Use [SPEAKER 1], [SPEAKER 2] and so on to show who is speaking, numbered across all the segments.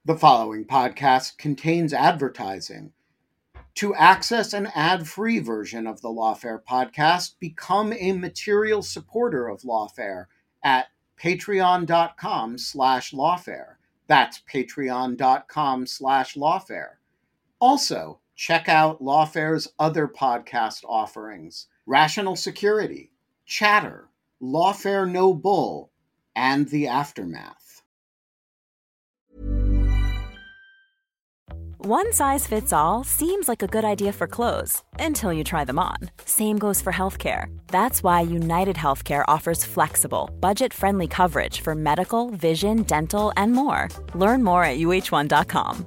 [SPEAKER 1] The following podcast contains advertising. To access an ad-free version of the Lawfare podcast, become a material supporter of Lawfare at patreon.com/lawfare. That's patreon.com/lawfare. Also, check out Lawfare's other podcast offerings: Rational Security, Chatter, Lawfare No Bull, and The Aftermath.
[SPEAKER 2] One size fits all seems like a good idea for clothes until you try them on. Same goes for healthcare. That's why United Healthcare offers flexible, budget-friendly coverage for medical, vision, dental, and more. Learn more at uh1.com.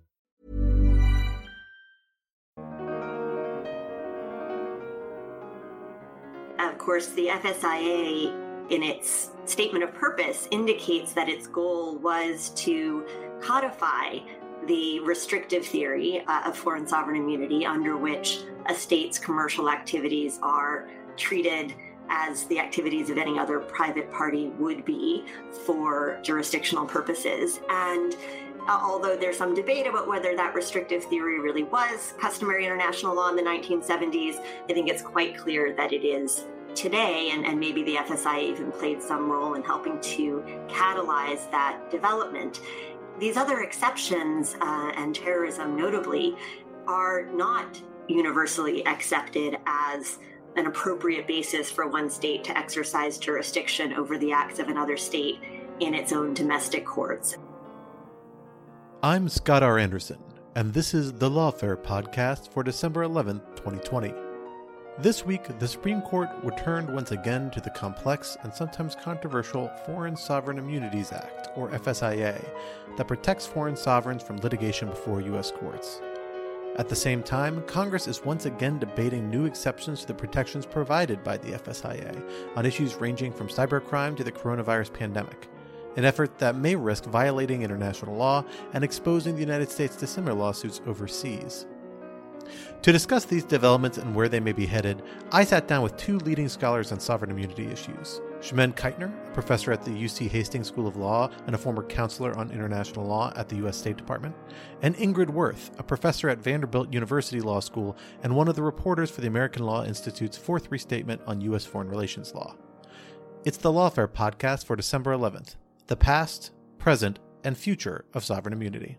[SPEAKER 3] Of course, the FSIA, in its statement of purpose, indicates that its goal was to codify the restrictive theory of foreign sovereign immunity, under which a state's commercial activities are treated as the activities of any other private party would be for jurisdictional purposes. And although there's some debate about whether that restrictive theory really was customary international law in the 1970s, I think it's quite clear that it is today, and maybe the FSIA even played some role in helping to catalyze that development. These other exceptions, and terrorism notably, are not universally accepted as an appropriate basis for one state to exercise jurisdiction over the acts of another state in its own domestic courts.
[SPEAKER 4] I'm Scott R. Anderson, and this is the Lawfare podcast for December 11th, 2020. This week, the Supreme Court returned once again to the complex and sometimes controversial Foreign Sovereign Immunities Act, or FSIA, that protects foreign sovereigns from litigation before U.S. courts. At the same time, Congress is once again debating new exceptions to the protections provided by the FSIA on issues ranging from cybercrime to the coronavirus pandemic, an effort that may risk violating international law and exposing the United States to similar lawsuits overseas. To discuss these developments and where they may be headed, I sat down with two leading scholars on sovereign immunity issues. Chimène Keitner, a professor at the UC Hastings School of Law and a former counselor on international law at the U.S. State Department, and Ingrid Wirth, a professor at Vanderbilt University Law School and one of the reporters for the American Law Institute's Fourth Restatement on U.S. Foreign Relations Law. It's the Lawfare podcast for December 11th, the past, present, and future of sovereign immunity.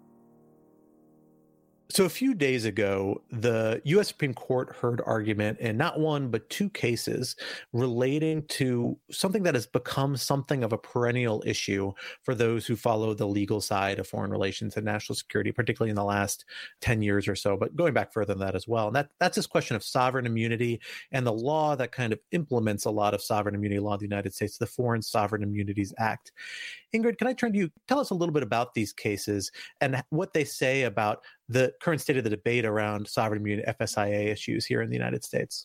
[SPEAKER 4] So a few days ago, the U.S. Supreme Court heard argument in not one, but two cases relating to something that has become something of a perennial issue for those who follow the legal side of foreign relations and national security, particularly in the last 10 years or so, but going back further than that as well. And that's this question of sovereign immunity and the law that kind of implements a lot of sovereign immunity law in the United States, the Foreign Sovereign Immunities Act. Ingrid, can I turn to you? Tell us a little bit about these cases and what they say about the current state of the debate around sovereign immunity FSIA issues here in the United States.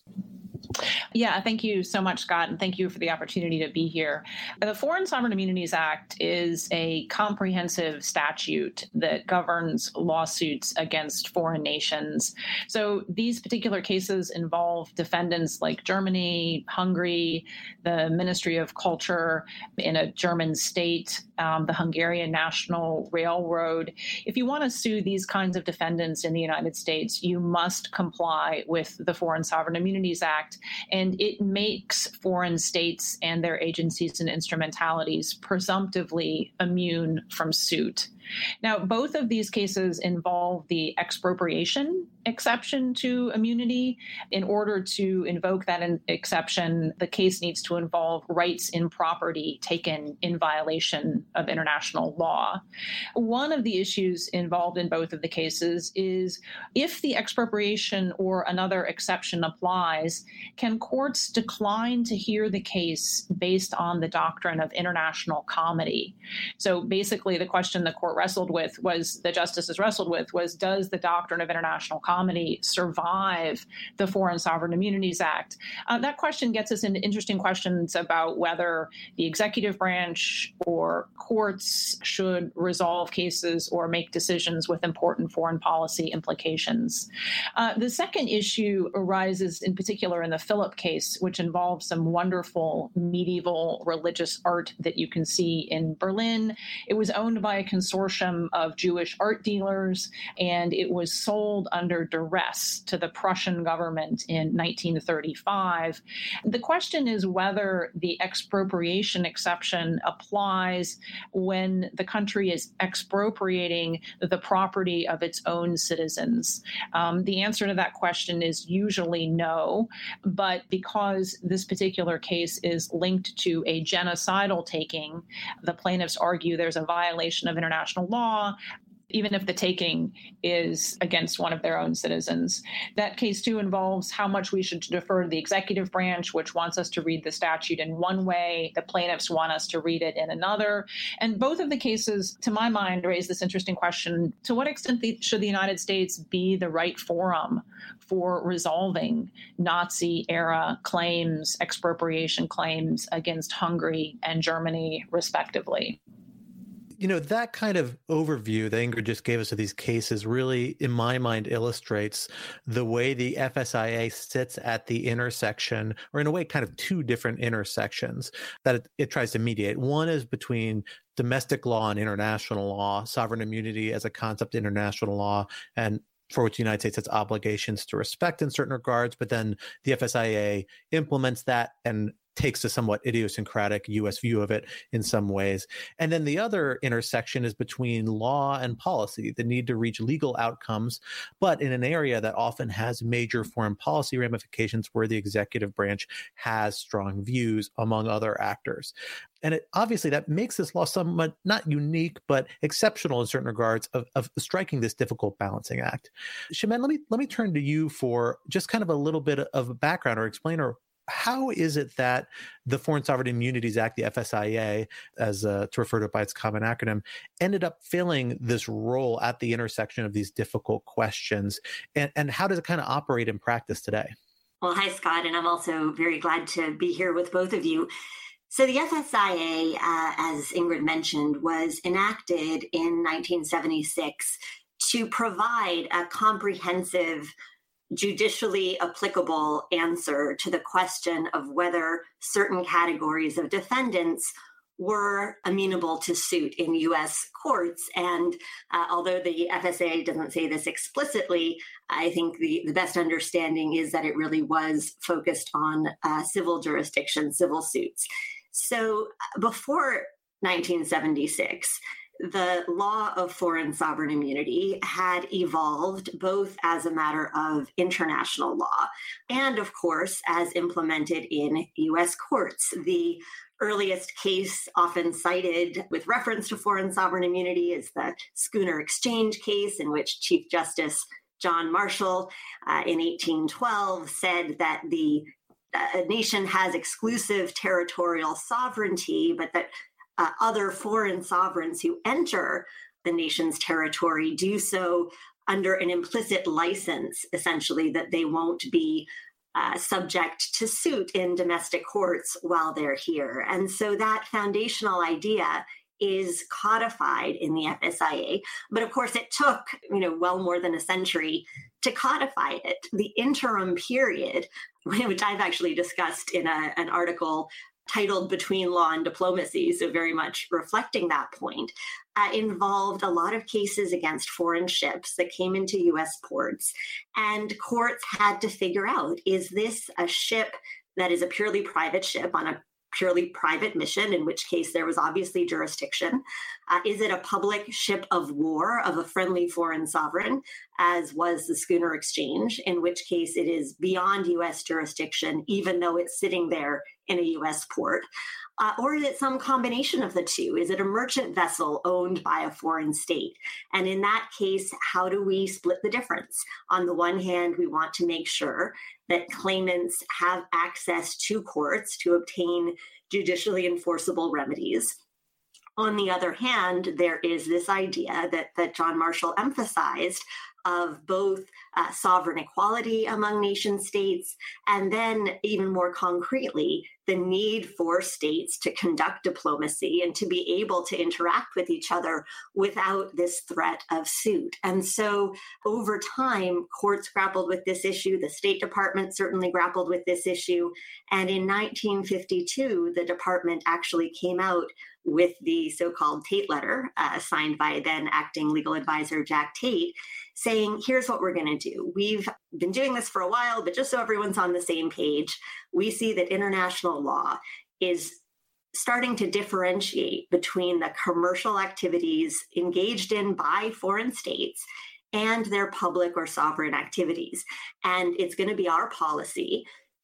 [SPEAKER 5] Yeah, thank you so much, Scott, and thank you for the opportunity to be here. The Foreign Sovereign Immunities Act is a comprehensive statute that governs lawsuits against foreign nations. So these particular cases involve defendants like Germany, Hungary, the Ministry of Culture in a German state, the Hungarian National Railroad. If you want to sue these kinds of defendants in the United States, you must comply with the Foreign Sovereign Immunities Act, and it makes foreign states and their agencies and instrumentalities presumptively immune from suit. Now, both of these cases involve the expropriation exception to immunity. In order to invoke that exception, the case needs to involve rights in property taken in violation of international law. One of the issues involved in both of the cases is if the expropriation or another exception applies, can courts decline to hear the case based on the doctrine of international comity? So basically, the question the court the justices wrestled with was, does the doctrine of international comity survive the Foreign Sovereign Immunities Act? That question gets us into interesting questions about whether the executive branch or courts should resolve cases or make decisions with important foreign policy implications. The second issue arises in particular in the Philipp case, which involves some wonderful medieval religious art that you can see in Berlin. It was owned by a consortium consortium of Jewish art dealers, and it was sold under duress to the Prussian government in 1935. The question is whether the expropriation exception applies when the country is expropriating the property of its own citizens. The answer to that question is usually no, but because this particular case is linked to a genocidal taking, the plaintiffs argue there's a violation of international law, even if the taking is against one of their own citizens. That case, too, involves how much we should defer to the executive branch, which wants us to read the statute in one way. The plaintiffs want us to read it in another. And both of the cases, to my mind, raise this interesting question: to what extent should the United States be the right forum for resolving Nazi-era claims, expropriation claims against Hungary and Germany, respectively?
[SPEAKER 4] You know, that kind of overview that Ingrid just gave us of these cases really, in my mind, illustrates the way the FSIA sits at the intersection, or in a way, kind of two different intersections that it tries to mediate. One is between domestic law and international law, sovereign immunity as a concept in international law, and for which the United States has obligations to respect in certain regards, but then the FSIA implements that and takes a somewhat idiosyncratic U.S. view of it in some ways. And then the other intersection is between law and policy, the need to reach legal outcomes, but in an area that often has major foreign policy ramifications where the executive branch has strong views among other actors. And obviously that makes this law somewhat not unique, but exceptional in certain regards of striking this difficult balancing act. Chimène, let me turn to you for just kind of a little bit of a background or explainer. How is it that the Foreign Sovereign Immunities Act, the FSIA, as to refer to it by its common acronym, ended up filling this role at the intersection of these difficult questions? And how does it kind of operate in practice today?
[SPEAKER 3] Well, hi, Scott, and I'm also very glad to be here with both of you. So the FSIA, as Ingrid mentioned, was enacted in 1976 to provide a comprehensive, judicially applicable answer to the question of whether certain categories of defendants were amenable to suit in U.S. courts. And although the FSA doesn't say this explicitly, I think the best understanding is that it really was focused on civil jurisdiction, civil suits. So before 1976, the law of foreign sovereign immunity had evolved both as a matter of international law and, of course, as implemented in U.S. courts. The earliest case often cited with reference to foreign sovereign immunity is the Schooner Exchange case, in which Chief Justice John Marshall in 1812 said that a nation has exclusive territorial sovereignty, but that other foreign sovereigns who enter the nation's territory do so under an implicit license, essentially, that they won't be subject to suit in domestic courts while they're here. And so that foundational idea is codified in the FSIA. But of course, it took, well more than a century to codify it. The interim period, which I've actually discussed in an article titled Between Law and Diplomacy, so very much reflecting that point, involved a lot of cases against foreign ships that came into U.S. ports. And courts had to figure out, is this a ship that is a purely private ship on a purely private mission, in which case there was obviously jurisdiction? Is it a public ship of war of a friendly foreign sovereign, as was the Schooner Exchange, in which case it is beyond U.S. jurisdiction, even though it's sitting there in a U.S. port? Or is it some combination of the two? Is it a merchant vessel owned by a foreign state? And in that case, how do we split the difference? On the one hand, we want to make sure that claimants have access to courts to obtain judicially enforceable remedies. On the other hand, there is this idea that John Marshall emphasized of both sovereign equality among nation states, and then even more concretely, the need for states to conduct diplomacy and to be able to interact with each other without this threat of suit. And so over time, courts grappled with this issue. The State Department certainly grappled with this issue. And in 1952, the department actually came out with the so-called Tate letter, signed by then acting legal advisor Jack Tate, saying, here's what we're going to do. We've been doing this for a while, but just so everyone's on the same page, we see that international law is starting to differentiate between the commercial activities engaged in by foreign states and their public or sovereign activities. And it's going to be our policy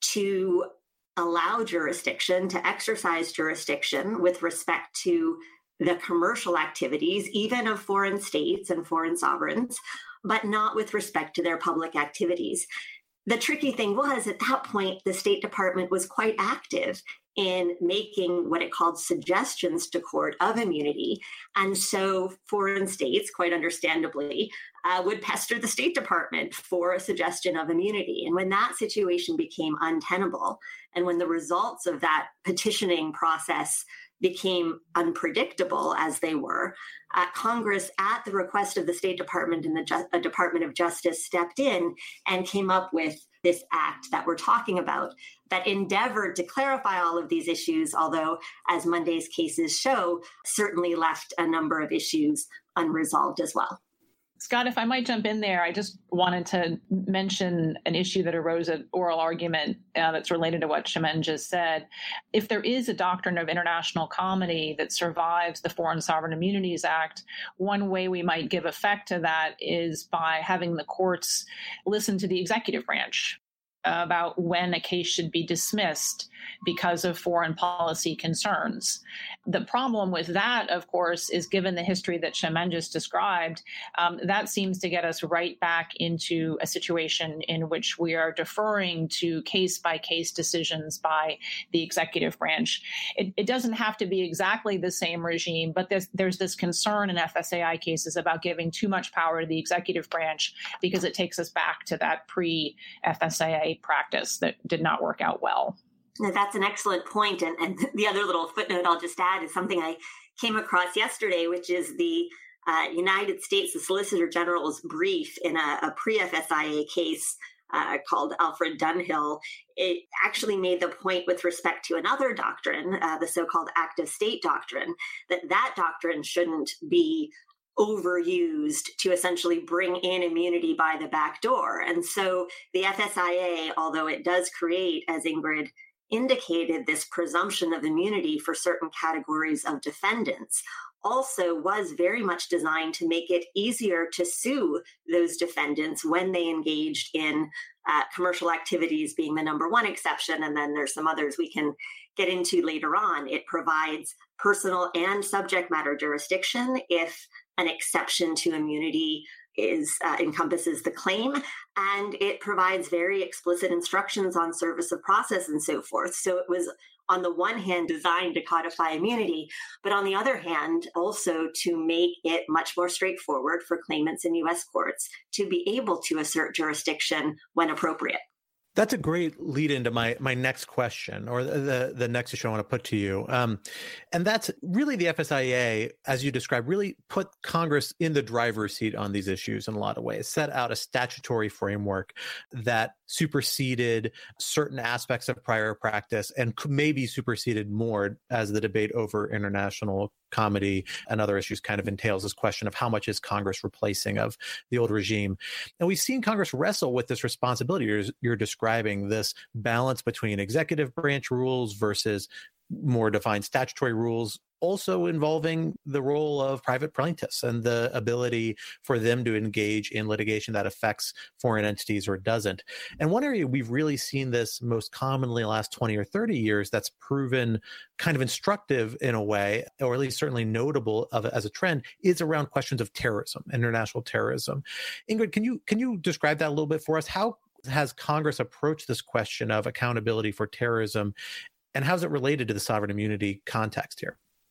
[SPEAKER 3] to allow jurisdiction, to exercise jurisdiction with respect to the commercial activities, even of foreign states and foreign sovereigns, but not with respect to their public activities. The tricky thing was, at that point, the State Department was quite active in making what it called suggestions to court of immunity. And so foreign states, quite understandably, would pester the State Department for a suggestion of immunity. And when that situation became untenable, and when the results of that petitioning process became unpredictable as they were, Congress, at the request of the State Department and the Department of Justice, stepped in and came up with this act that we're talking about that endeavored to clarify all of these issues, although, as Monday's cases show, certainly left a number of issues unresolved as well.
[SPEAKER 5] Scott, if I might jump in there, I just wanted to mention an issue that arose at oral argument that's related to what Chimène just said. If there is a doctrine of international comity that survives the Foreign Sovereign Immunities Act, one way we might give effect to that is by having the courts listen to the executive branch about when a case should be dismissed because of foreign policy concerns. The problem with that, of course, is given the history that Chimène just described, that seems to get us right back into a situation in which we are deferring to case-by-case decisions by the executive branch. It doesn't have to be exactly the same regime, but there's this concern in FSAI cases about giving too much power to the executive branch because it takes us back to that pre-FSAI practice that did not work out well.
[SPEAKER 3] Now, that's an excellent point. And the other little footnote I'll just add is something I came across yesterday, which is the United States, the Solicitor General's brief in a pre-FSIA case called Alfred Dunhill. It actually made the point with respect to another doctrine, the so-called active state doctrine, that doctrine shouldn't be overused to essentially bring in immunity by the back door. And so the FSIA, although it does create, as Ingrid indicated, this presumption of immunity for certain categories of defendants, also was very much designed to make it easier to sue those defendants when they engaged in commercial activities being the number one exception. And then there's some others we can get into later on. It provides personal and subject matter jurisdiction if an exception to immunity encompasses the claim, and it provides very explicit instructions on service of process and so forth. So it was, on the one hand, designed to codify immunity, but on the other hand, also to make it much more straightforward for claimants in U.S. courts to be able to assert jurisdiction when appropriate.
[SPEAKER 4] That's a great lead into my next question, or the next issue I want to put to you. And that's really the FSIA, as you described, really put Congress in the driver's seat on these issues in a lot of ways, set out a statutory framework that superseded certain aspects of prior practice and maybe superseded more as the debate over international comity and other issues kind of entails this question of how much is Congress replacing of the old regime. And we've seen Congress wrestle with this responsibility. You're describing this balance between executive branch rules versus more defined statutory rules, also involving the role of private plaintiffs and the ability for them to engage in litigation that affects foreign entities or doesn't. And one area we've really seen this most commonly in the last 20 or 30 years that's proven kind of instructive in a way, or at least certainly notable as a trend, is around questions of terrorism, international terrorism. Ingrid, can you describe that a little bit for us? How has Congress approached this question of accountability for terrorism, and how's it related to the sovereign immunity context here?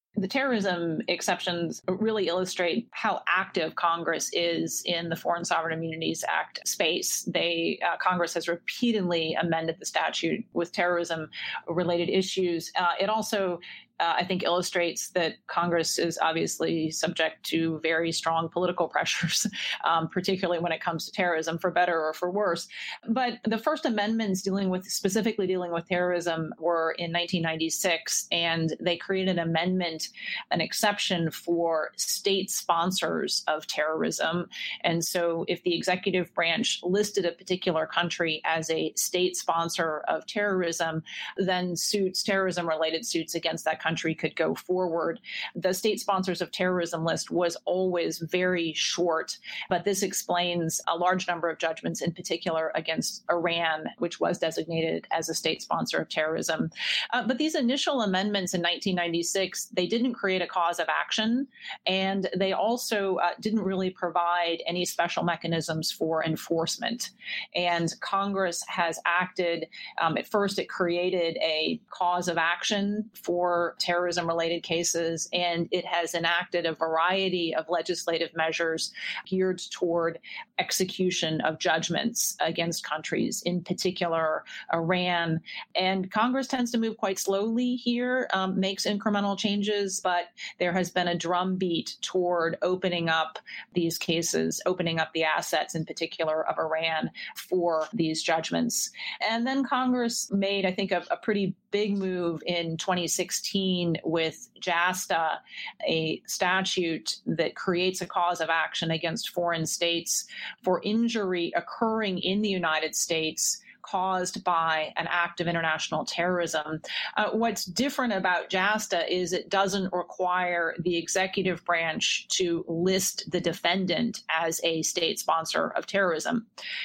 [SPEAKER 5] The terrorism exceptions really illustrate how active Congress is in the Foreign Sovereign Immunities Act space. Congress has repeatedly amended the statute with terrorism-related issues. It also I think illustrates that Congress is obviously subject to very strong political pressures, particularly when it comes to terrorism, for better or for worse. But the first amendments specifically dealing with terrorism were in 1996, and they created an exception for state sponsors of terrorism. And so if the executive branch listed a particular country as a state sponsor of terrorism, then terrorism-related suits against that country could go forward. The state sponsors of terrorism list was always very short, but this explains a large number of judgments, in particular against Iran, which was designated as a state sponsor of terrorism. But these initial amendments in 1996, they didn't create a cause of action, and they also didn't really provide any special mechanisms for enforcement. And Congress has acted, at first it created a cause of action for terrorism-related cases, and it has enacted a variety of legislative measures geared toward execution of judgments against countries, in particular Iran. And Congress tends to move quite slowly here, makes incremental changes, but there has been a drumbeat toward opening up these cases, opening up the assets, in particular of Iran, for these judgments. And then Congress made, I think, a pretty big move in 2016 with JASTA, a statute that creates a cause of action against foreign states for injury occurring in the United States caused by an act of international terrorism. What's different about JASTA is it doesn't require the executive branch to list the defendant as a state sponsor of terrorism.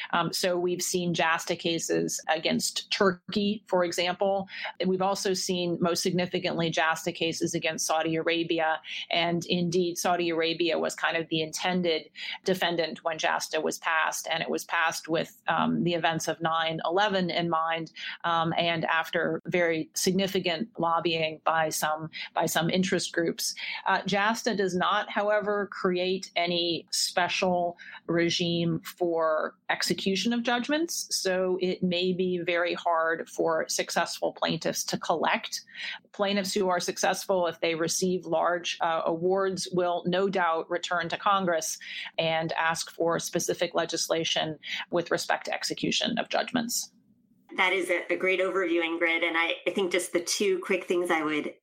[SPEAKER 5] So we've seen JASTA cases against Turkey, for example. We've also seen, most significantly, JASTA cases against Saudi Arabia. And indeed, Saudi Arabia was kind of the intended defendant when JASTA was passed. And it was passed with the events of 9/11 in mind, and after very significant lobbying by some interest groups. JASTA does not, however, create any special regime for execution of judgments, so it may be very hard for successful plaintiffs to collect. Plaintiffs who are successful, if they receive large awards, will no doubt return to Congress and ask for specific legislation with respect to execution of judgments.
[SPEAKER 3] That is a great overview, Ingrid. And I think just the two quick things I would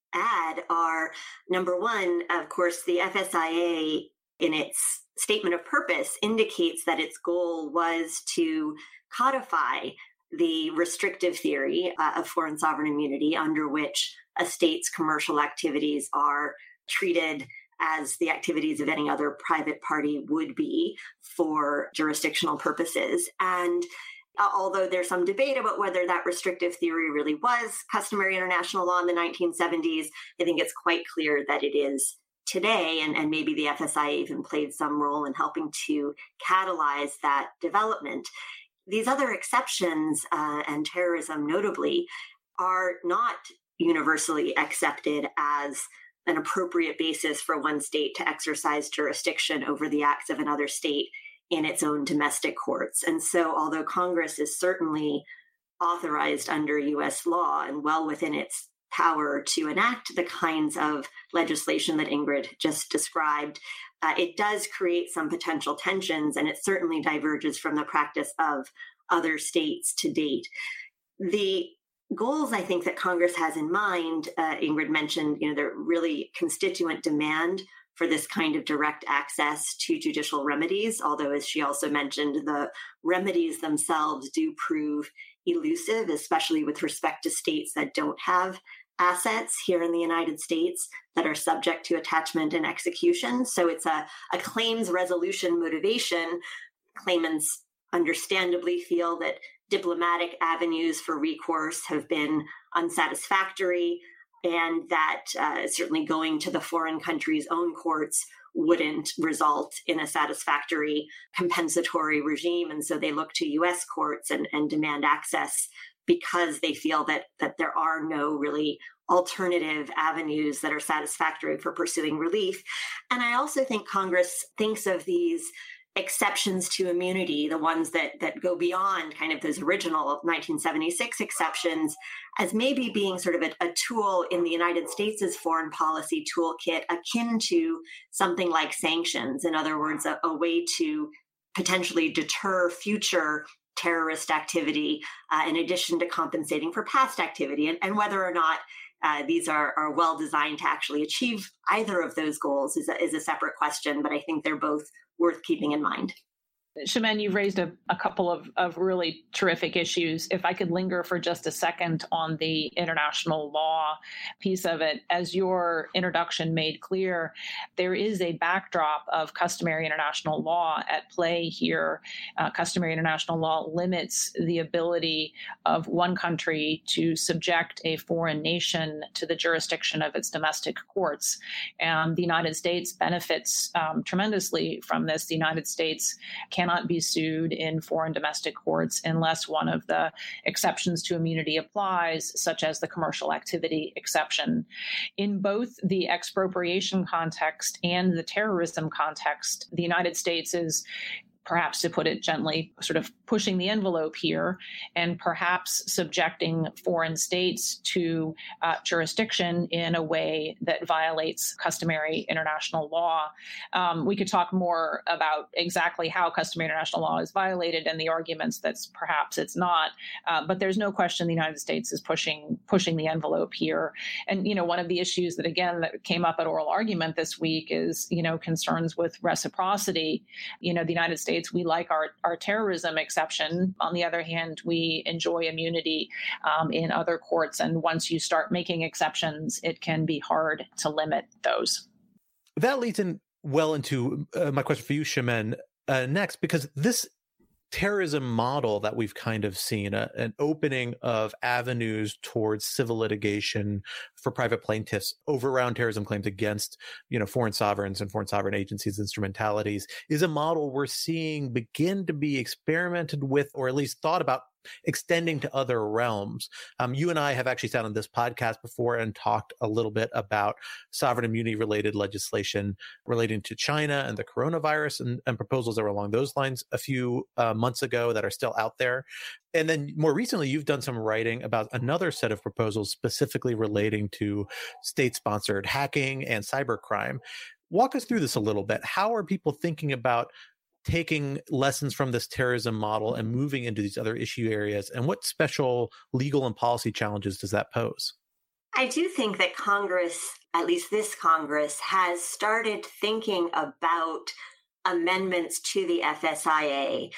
[SPEAKER 3] add are, number one, of course, the FSIA in its statement of purpose indicates that its goal was to codify the restrictive theory of foreign sovereign immunity, under which a state's commercial activities are treated as the activities of any other private party would be for jurisdictional purposes. And although there's some debate about whether that restrictive theory really was customary international law in the 1970s, I think it's quite clear that it is today, and maybe the FSIA even played some role in helping to catalyze that development. These other exceptions, and terrorism notably, are not universally accepted as an appropriate basis for one state to exercise jurisdiction over the acts of another state in its own domestic courts. And so although Congress is certainly authorized under U.S. law and well within its power to enact the kinds of legislation that Ingrid just described, it does create some potential tensions, and it certainly diverges from the practice of other states to date. The goals, I think, that Congress has in mind, Ingrid mentioned, they're really constituent demand for this kind of direct access to judicial remedies, although, as she also mentioned, the remedies themselves do prove elusive, especially with respect to states that don't have assets here in the United States that are subject to attachment and execution. So it's a claims resolution motivation. Claimants understandably feel that diplomatic avenues for recourse have been unsatisfactory, and that certainly going to the foreign country's own courts wouldn't result in a satisfactory compensatory regime. And so they look to U.S. courts and demand access because they feel that there are no really alternative avenues that are satisfactory for pursuing relief. And I also think Congress thinks of these exceptions to immunity, the ones that go beyond kind of those original 1976 exceptions, as maybe being sort of a tool in the United States' foreign policy toolkit akin to something like sanctions. In other words, a way to potentially deter future terrorist activity in addition to compensating for past activity. And whether or not these are well designed to actually achieve either of those goals is a separate question, but I think they're both worth keeping in mind.
[SPEAKER 5] Chimène, you've raised a couple of really terrific issues. If I could linger for just a second on the international law piece of it, as your introduction made clear, there is a backdrop of customary international law at play here. Customary international law limits the ability of one country to subject a foreign nation to the jurisdiction of its domestic courts. And the United States benefits tremendously from this. The United States cannot be sued in foreign domestic courts unless one of the exceptions to immunity applies, such as the commercial activity exception. In both the expropriation context and the terrorism context, the United States is, perhaps to put it gently, sort of pushing the envelope here and perhaps subjecting foreign states to jurisdiction in a way that violates customary international law. We could talk more about exactly how customary international law is violated and the arguments that perhaps it's not, but there's no question the United States is pushing the envelope here. And, one of the issues that came up at oral argument this week is, concerns with reciprocity. The United States, we like our terrorism exception. On the other hand, we enjoy immunity in other courts. And once you start making exceptions, it can be hard to limit those.
[SPEAKER 4] That leads in well into my question for you, Chimène, next, because this terrorism model that we've kind of seen, an opening of avenues towards civil litigation for private plaintiffs over around terrorism claims against, foreign sovereigns and foreign sovereign agencies, instrumentalities, is a model we're seeing begin to be experimented with, or at least thought about extending to other realms. You and I have actually sat on this podcast before and talked a little bit about sovereign immunity related legislation relating to China and the coronavirus and proposals that were along those lines a few months ago that are still out there. And then more recently, you've done some writing about another set of proposals specifically relating to state-sponsored hacking and cybercrime. Walk us through this a little bit. How are people thinking about taking lessons from this terrorism model and moving into these other issue areas? And what special legal and policy challenges does that pose?
[SPEAKER 3] I do think that Congress, at least this Congress, has started thinking about amendments to the FSIA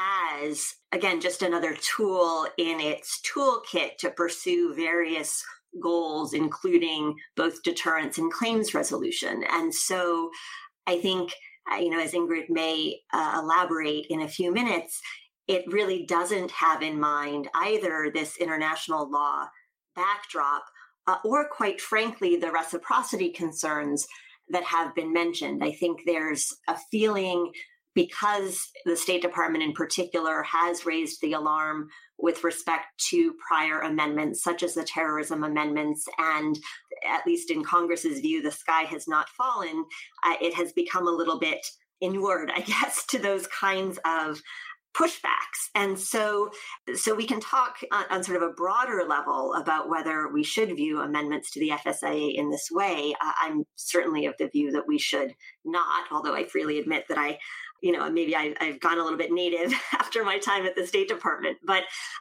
[SPEAKER 3] as, again, just another tool in its toolkit to pursue various goals, including both deterrence and claims resolution. And so I think, as Ingrid may elaborate in a few minutes, it really doesn't have in mind either this international law backdrop or, quite frankly, the reciprocity concerns that have been mentioned. I think there's a feeling, because the State Department in particular has raised the alarm with respect to prior amendments, such as the terrorism amendments, and at least in Congress's view, the sky has not fallen. It has become a little bit inured, I guess, to those kinds of pushbacks. And so we can talk on sort of a broader level about whether we should view amendments to the FSIA in this way. I'm certainly of the view that we should not, although I freely admit that maybe I've gone a little bit native after my time at the State Department. But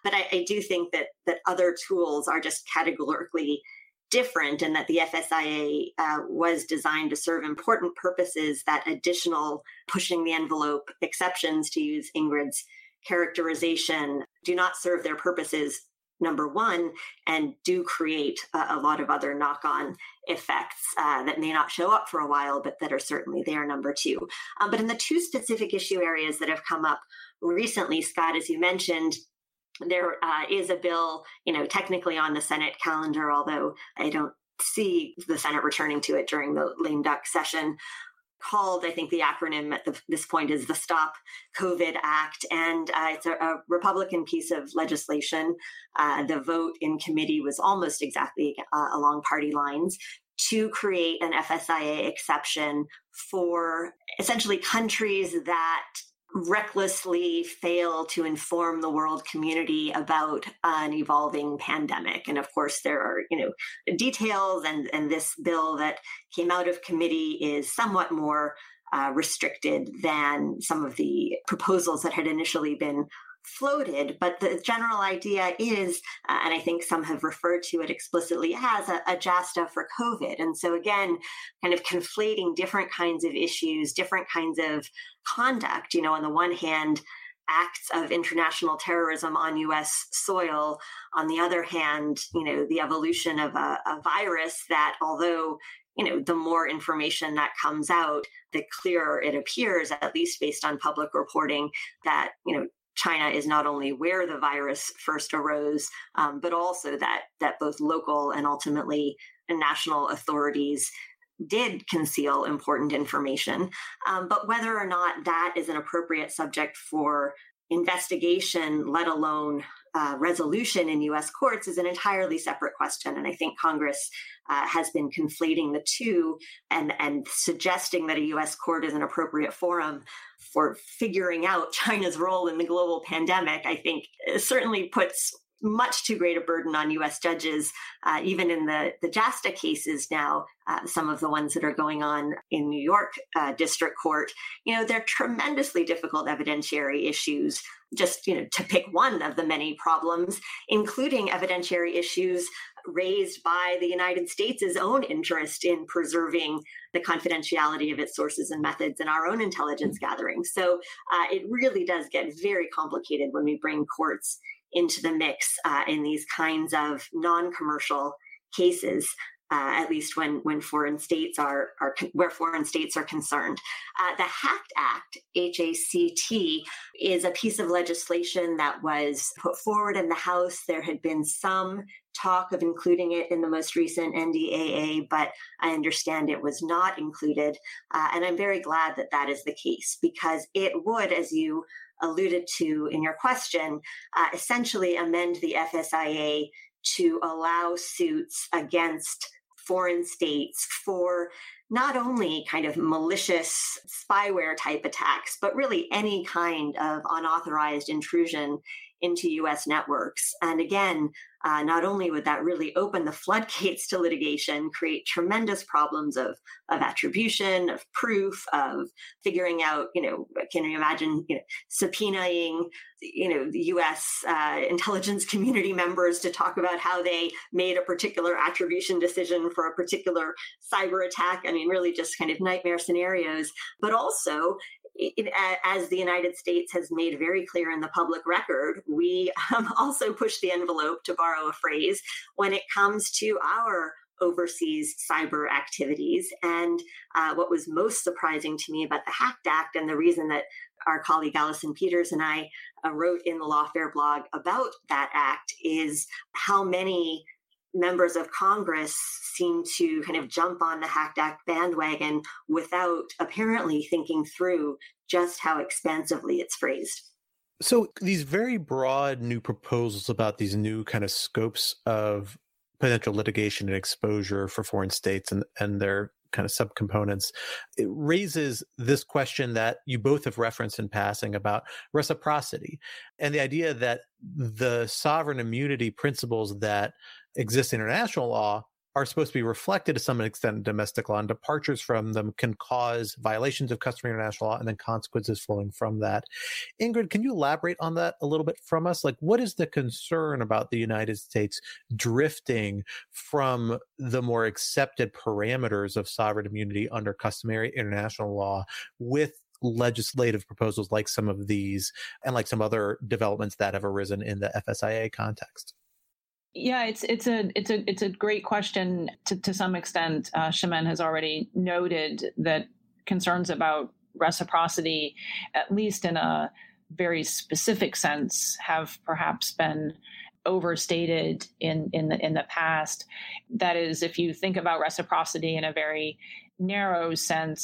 [SPEAKER 3] I do think that other tools are just categorically different, and that the FSIA was designed to serve important purposes that additional pushing the envelope exceptions, to use Ingrid's characterization, do not serve their purposes, number one, and do create a lot of other knock-on effects that may not show up for a while, but that are certainly there, number two. But in the two specific issue areas that have come up recently, Scott, as you mentioned, there is a bill, technically on the Senate calendar, although I don't see the Senate returning to it during the lame duck session, called, I think the acronym at this point is the Stop COVID Act, and it's a Republican piece of legislation. The vote in committee was almost exactly along party lines to create an FSIA exception for essentially countries that recklessly fail to inform the world community about an evolving pandemic. And of course, there are, details, and this bill that came out of committee is somewhat more restricted than some of the proposals that had initially been floated. But the general idea is, and I think some have referred to it explicitly as a JASTA for COVID. And so again, kind of conflating different kinds of issues, different kinds of conduct, on the one hand, acts of international terrorism on U.S. soil. On the other hand, the evolution of a virus that, although the more information that comes out, the clearer it appears, at least based on public reporting, that, China is not only where the virus first arose, but also that both local and ultimately national authorities did conceal important information. But whether or not that is an appropriate subject for investigation, let alone resolution in U.S. courts, is an entirely separate question. And I think Congress has been conflating the two and suggesting that a U.S. court is an appropriate forum for figuring out China's role in the global pandemic. I think certainly puts much too great a burden on U.S. judges, even in the JASTA cases now, some of the ones that are going on in New York District Court. They're tremendously difficult evidentiary issues, just, to pick one of the many problems, including evidentiary issues raised by the United States' own interest in preserving the confidentiality of its sources and methods and our own intelligence gathering. So it really does get very complicated when we bring courts into the mix in these kinds of non-commercial cases, at least when foreign states are where foreign states are concerned. The HACT Act, HACT, is a piece of legislation that was put forward in the House. There had been some talk of including it in the most recent NDAA, but I understand it was not included. And I'm very glad that that is the case, because it would, as you alluded to in your question, essentially amend the FSIA to allow suits against foreign states for not only kind of malicious spyware type attacks, but really any kind of unauthorized intrusion into U.S. networks. And again, not only would that really open the floodgates to litigation, create tremendous problems of attribution, of proof, of figuring out, can you imagine, subpoenaing, the U.S. Intelligence community members to talk about how they made a particular attribution decision for a particular cyber attack. I mean, really just kind of nightmare scenarios, but also, as the United States has made very clear in the public record, we also push the envelope, to borrow a phrase, when it comes to our overseas cyber activities. And what was most surprising to me about the HACT Act, and the reason that our colleague Allison Peters and I wrote in the Lawfare blog about that act, is how many members of Congress seem to kind of jump on the HACT Act bandwagon without apparently thinking through just how expansively it's phrased.
[SPEAKER 4] So these very broad new proposals about these new kind of scopes of potential litigation and exposure for foreign states and their kind of subcomponents, it raises this question that you both have referenced in passing about reciprocity and the idea that the sovereign immunity principles that exist in international law are supposed to be reflected to some extent in domestic law, and departures from them can cause violations of customary international law and then consequences flowing from that. Ingrid, can you elaborate on that a little bit from us? Like, what is the concern about the United States drifting from the more accepted parameters of sovereign immunity under customary international law with legislative proposals like some of these and like some other developments that have arisen in the FSIA context?
[SPEAKER 5] Yeah, it's a great question. To some extent, Shemin has already noted that concerns about reciprocity, at least in a very specific sense, have perhaps been overstated in the past. That is, if you think about reciprocity in a very narrow sense,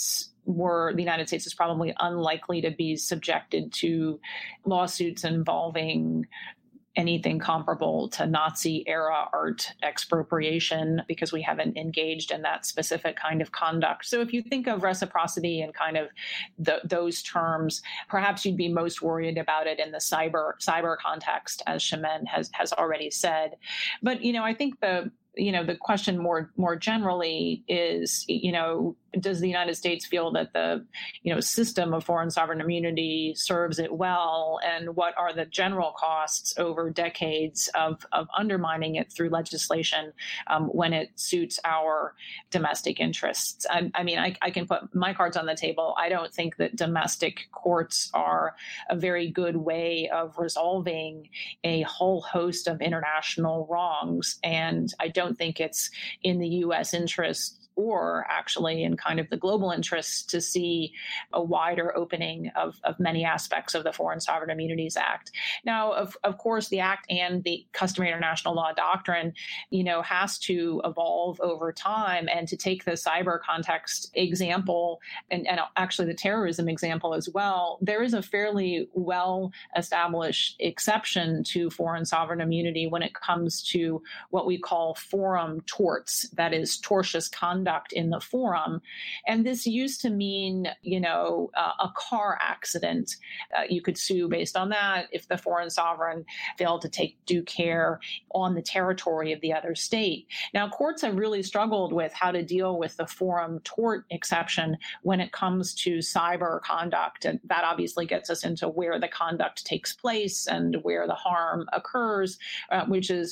[SPEAKER 5] the United States is probably unlikely to be subjected to lawsuits involving anything comparable to Nazi-era art expropriation because we haven't engaged in that specific kind of conduct. So if you think of reciprocity and kind of those terms, perhaps you'd be most worried about it in the cyber context, as Chimène has already said. But, I think the question more generally is, does the United States feel that the, system of foreign sovereign immunity serves it well? And what are the general costs over decades of undermining it through legislation when it suits our domestic interests? I can put my cards on the table. I don't think that domestic courts are a very good way of resolving a whole host of international wrongs. And I don't think it's in the U.S. interest or actually in kind of the global interest to see a wider opening of many aspects of the Foreign Sovereign Immunities Act. Now, of course, the Act and the customary international law doctrine, has to evolve over time. And to take the cyber context example and actually the terrorism example as well, there is a fairly well-established exception to foreign sovereign immunity when it comes to what we call forum torts, that is tortious conduct in the forum. And this used to mean, a car accident. You could sue based on that if the foreign sovereign failed to take due care on the territory of the other state. Now, courts have really struggled with how to deal with the forum tort exception when it comes to cyber conduct. And that obviously gets us into where the conduct takes place and where the harm occurs, which is,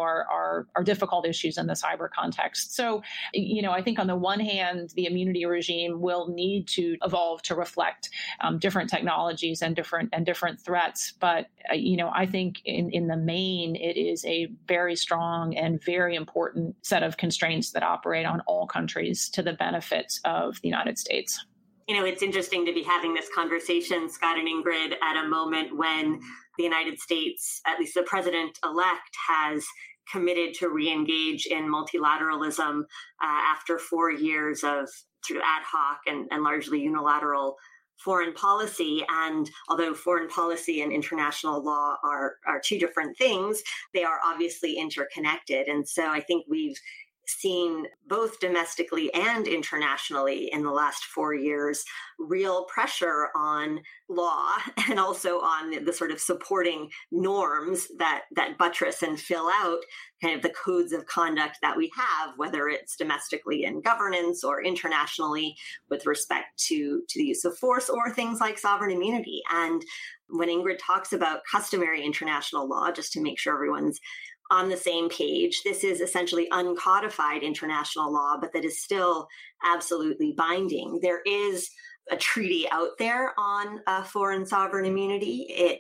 [SPEAKER 5] are difficult issues in the cyber context. So, I think on the one hand, the immunity regime will need to evolve to reflect different technologies and different threats. But, I think in the main, it is a very strong and very important set of constraints that operate on all countries to the benefit of the United States.
[SPEAKER 3] It's interesting to be having this conversation, Scott and Ingrid, at a moment when the United States, at least the president-elect, has committed to re-engage in multilateralism after 4 years of sort of ad hoc and largely unilateral foreign policy. And although foreign policy and international law are two different things, they are obviously interconnected. And so I think we've seen both domestically and internationally in the last 4 years real pressure on law and also on the sort of supporting norms that buttress and fill out kind of the codes of conduct that we have, whether it's domestically in governance or internationally with respect to the use of force or things like sovereign immunity. And when Ingrid talks about customary international law, just to make sure everyone's on the same page, this is essentially uncodified international law, but that is still absolutely binding. There is a treaty out there on foreign sovereign immunity. It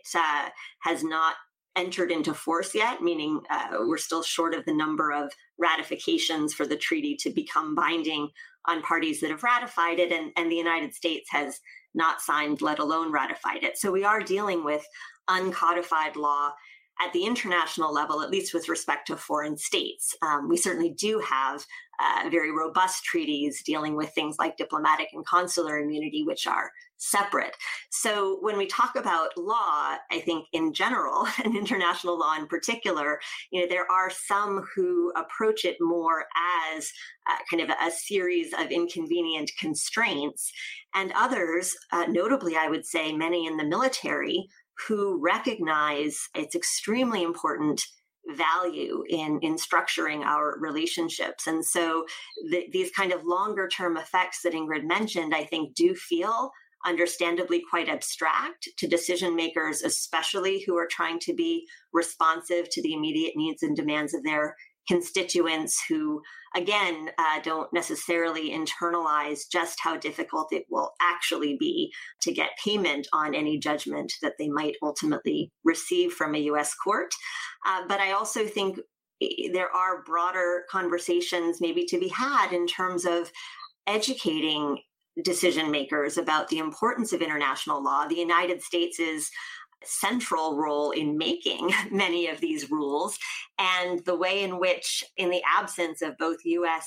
[SPEAKER 3] has not entered into force yet, meaning we're still short of the number of ratifications for the treaty to become binding on parties that have ratified it, and the United States has not signed, let alone ratified it. So we are dealing with uncodified law at the international level, at least with respect to foreign states. We certainly do have very robust treaties dealing with things like diplomatic and consular immunity, which are separate. So when we talk about law, I think in general, and international law in particular, there are some who approach it more as kind of a series of inconvenient constraints, and others, notably, I would say many in the military, who recognize its extremely important value in structuring our relationships. And so these kind of longer term effects that Ingrid mentioned, I think, do feel understandably quite abstract to decision makers, especially who are trying to be responsive to the immediate needs and demands of their constituents, who, again, don't necessarily internalize just how difficult it will actually be to get payment on any judgment that they might ultimately receive from a U.S. court. But I also think there are broader conversations maybe to be had in terms of educating decision makers about the importance of international law. The United States' central role in making many of these rules, and the way in which, in the absence of both U.S.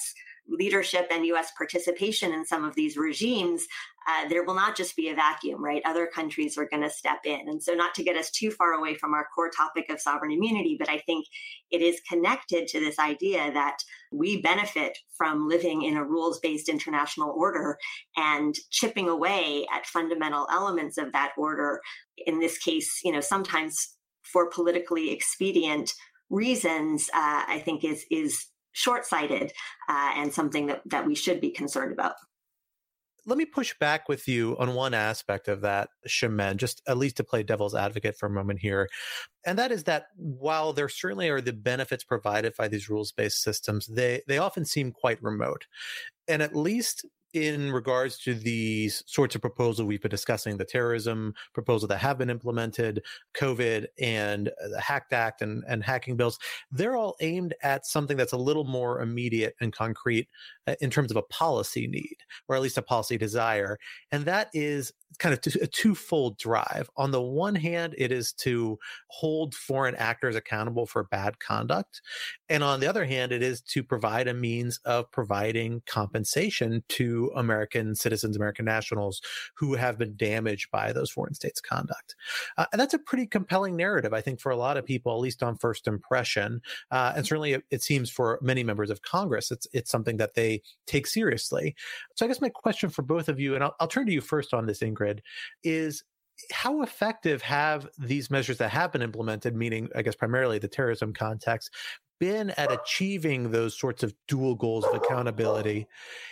[SPEAKER 3] leadership and U.S. participation in some of these regimes, there will not just be a vacuum, right? Other countries are going to step in. And so not to get us too far away from our core topic of sovereign immunity, but I think it is connected to this idea that we benefit from living in a rules-based international order and chipping away at fundamental elements of that order. In this case, sometimes for politically expedient reasons, I think is short-sighted and something that we should be concerned about.
[SPEAKER 4] Let me push back with you on one aspect of that, Chimène, just at least to play devil's advocate for a moment here. And that is that while there certainly are the benefits provided by these rules-based systems, they often seem quite remote. And at least in regards to these sorts of proposals we've been discussing, the terrorism proposal that have been implemented, COVID and the HACT Act and hacking bills, they're all aimed at something that's a little more immediate and concrete in terms of a policy need, or at least a policy desire. And that is kind of a twofold drive. On the one hand, it is to hold foreign actors accountable for bad conduct. And on the other hand, it is to provide a means of providing compensation to American citizens, American nationals who have been damaged by those foreign states' conduct. And that's a pretty compelling narrative, I think, for a lot of people, at least on first impression. And certainly it seems for many members of Congress, it's something that they take seriously. So I guess my question for both of you, and I'll turn to you first on this, Ingrid, is how effective have these measures that have been implemented, meaning, I guess, primarily the terrorism context, been at achieving those sorts of dual goals of accountability?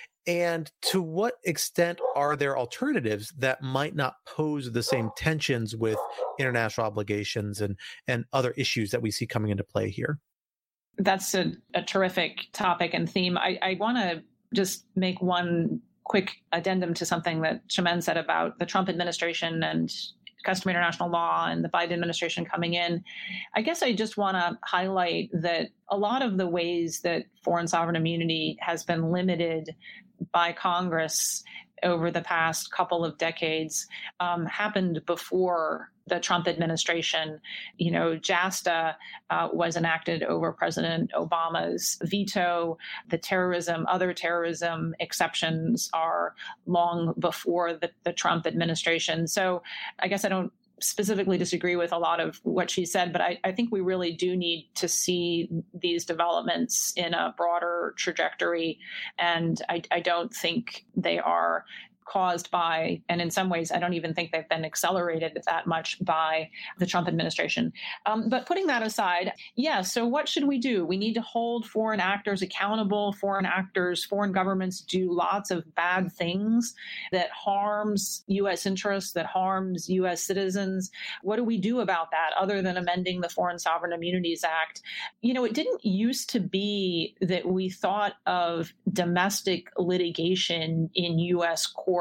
[SPEAKER 4] And to what extent are there alternatives that might not pose the same tensions with international obligations and other issues that we see coming into play here?
[SPEAKER 5] That's a terrific topic and theme. I want to just make one quick addendum to something that Chimène said about the Trump administration and customary international law and the Biden administration coming in. I guess I just want to highlight that a lot of the ways that foreign sovereign immunity has been limited by Congress over the past couple of decades happened before the Trump administration. JASTA was enacted over President Obama's veto. The other terrorism exceptions are long before the Trump administration. So I guess I don't specifically disagree with a lot of what she said, but I think we really do need to see these developments in a broader trajectory. And I don't think they are caused by, and in some ways, I don't even think they've been accelerated that much by the Trump administration. But putting that aside, so what should we do? We need to hold foreign actors accountable. Foreign governments do lots of bad things that harms U.S. interests, that harms U.S. citizens. What do we do about that other than amending the Foreign Sovereign Immunities Act? It didn't used to be that we thought of domestic litigation in U.S. courts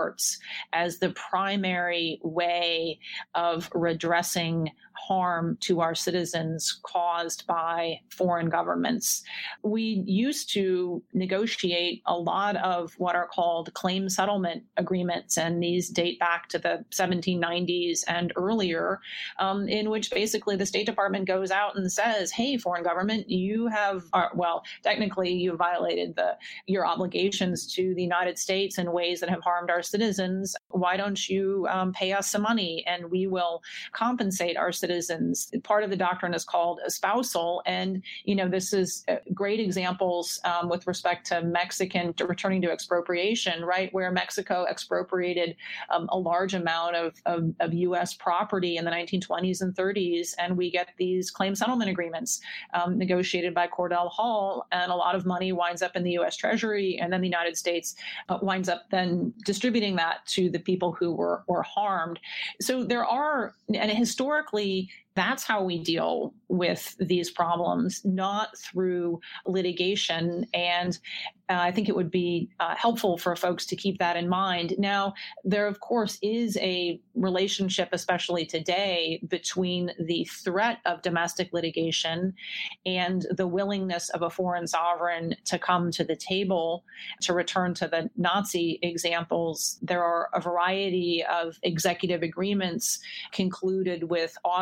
[SPEAKER 5] as the primary way of redressing harm to our citizens caused by foreign governments. We used to negotiate a lot of what are called claim settlement agreements, and these date back to the 1790s and earlier, in which basically the State Department goes out and says, hey, foreign government, you have, technically you violated your obligations to the United States in ways that have harmed our citizens. Why don't you pay us some money and we will compensate our citizens? Part of the doctrine is called espousal. And, this is great examples with respect to Mexican returning to expropriation, right? Where Mexico expropriated a large amount of U.S. property in the 1920s and 30s. And we get these claim settlement agreements negotiated by Cordell Hull. And a lot of money winds up in the U.S. Treasury. And then the United States winds up then distributing that to the people who were harmed. So there are, and historically, that's how we deal with these problems, not through litigation. And I think it would be helpful for folks to keep that in mind. Now, there, of course, is a relationship, especially today, between the threat of domestic litigation and the willingness of a foreign sovereign to come to the table. To return to the Nazi examples, there are a variety of executive agreements concluded with Austria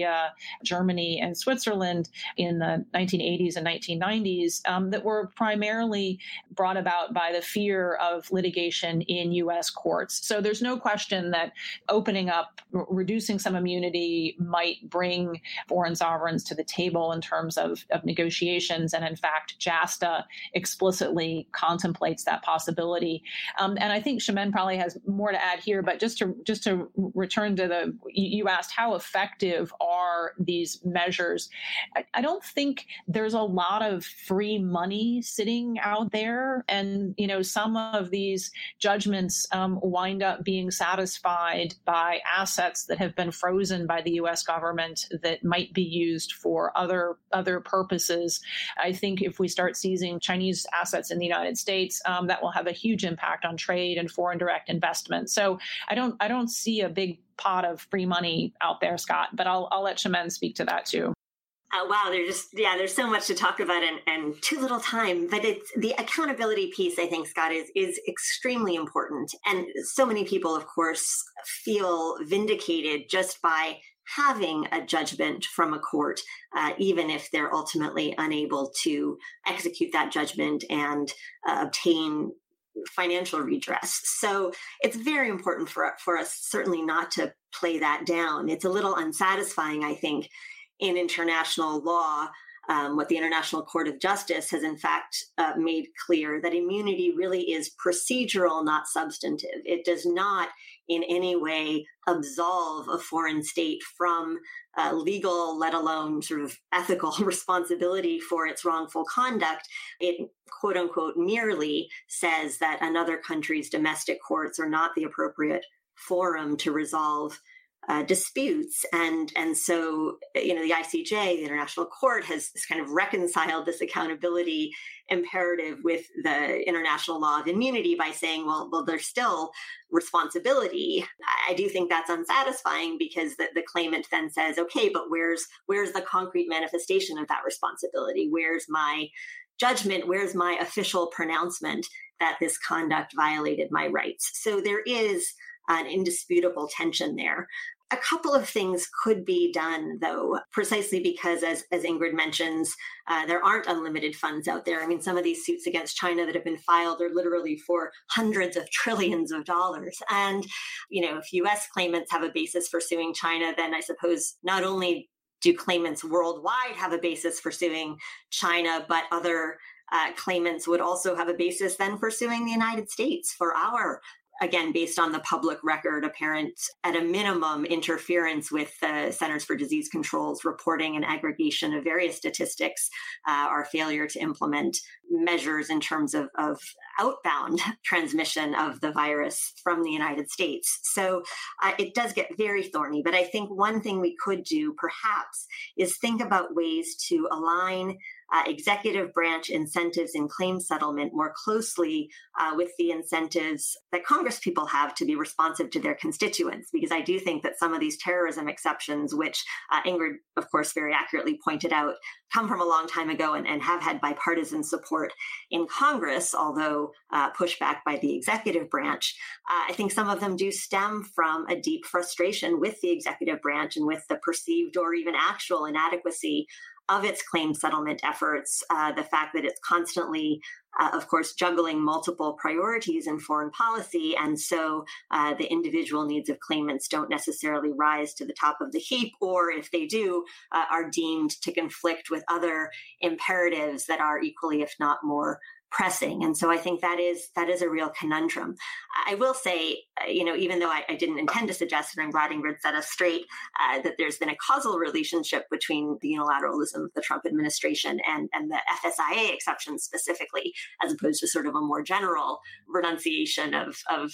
[SPEAKER 5] Korea, Germany, and Switzerland in the 1980s and 1990s that were primarily brought about by the fear of litigation in U.S. courts. So there's no question that opening up, reducing some immunity might bring foreign sovereigns to the table in terms of negotiations. And in fact, JASTA explicitly contemplates that possibility. And I think Chimène probably has more to add here, but just to return to you asked how effective are these measures. I don't think there's a lot of free money sitting out there. And, some of these judgments wind up being satisfied by assets that have been frozen by the U.S. government that might be used for other purposes. I think if we start seizing Chinese assets in the United States, that will have a huge impact on trade and foreign direct investment. So I don't see a big pot of free money out there, Scott, but I'll let Chimène speak to that too.
[SPEAKER 3] Wow, there's so much to talk about and too little time. But it's the accountability piece, I think, Scott, is extremely important. And so many people, of course, feel vindicated just by having a judgment from a court, even if they're ultimately unable to execute that judgment and obtain financial redress. So it's very important for us certainly not to play that down. It's a little unsatisfying, I think, in international law, what the International Court of Justice has in fact made clear, that immunity really is procedural, not substantive. It does not in any way absolve a foreign state from legal, let alone sort of ethical responsibility for its wrongful conduct. It, quote unquote, merely says that another country's domestic courts are not the appropriate forum to resolve disputes. And so, the ICJ, the International Court, has kind of reconciled this accountability imperative with the international law of immunity by saying, well, there's still responsibility. I do think that's unsatisfying because the claimant then says, okay, but where's the concrete manifestation of that responsibility? Where's my judgment? Where's my official pronouncement that this conduct violated my rights? So there is an indisputable tension there. A couple of things could be done, though, precisely because, as Ingrid mentions, there aren't unlimited funds out there. I mean, some of these suits against China that have been filed are literally for hundreds of trillions of dollars. And, if U.S. claimants have a basis for suing China, then I suppose not only do claimants worldwide have a basis for suing China, but other claimants would also have a basis then for suing the United States for our, again, based on the public record, apparent, at a minimum, interference with the Centers for Disease Control's reporting and aggregation of various statistics, our failure to implement measures in terms of outbound transmission of the virus from the United States. So it does get very thorny. But I think one thing we could do, perhaps, is think about ways to align executive branch incentives in claim settlement more closely with the incentives that Congress people have to be responsive to their constituents. Because I do think that some of these terrorism exceptions, which Ingrid, of course, very accurately pointed out, come from a long time ago and have had bipartisan support in Congress, although pushed back by the executive branch. I think some of them do stem from a deep frustration with the executive branch and with the perceived or even actual inadequacy of its claim settlement efforts, the fact that it's constantly, of course, juggling multiple priorities in foreign policy. And so the individual needs of claimants don't necessarily rise to the top of the heap, or if they do, are deemed to conflict with other imperatives that are equally, if not more, pressing. And so I think that is a real conundrum. I will say, even though I didn't intend to suggest, and I'm glad Ingrid set us straight, that there's been a causal relationship between the unilateralism of the Trump administration and the FSIA exceptions specifically, as opposed to sort of a more general renunciation of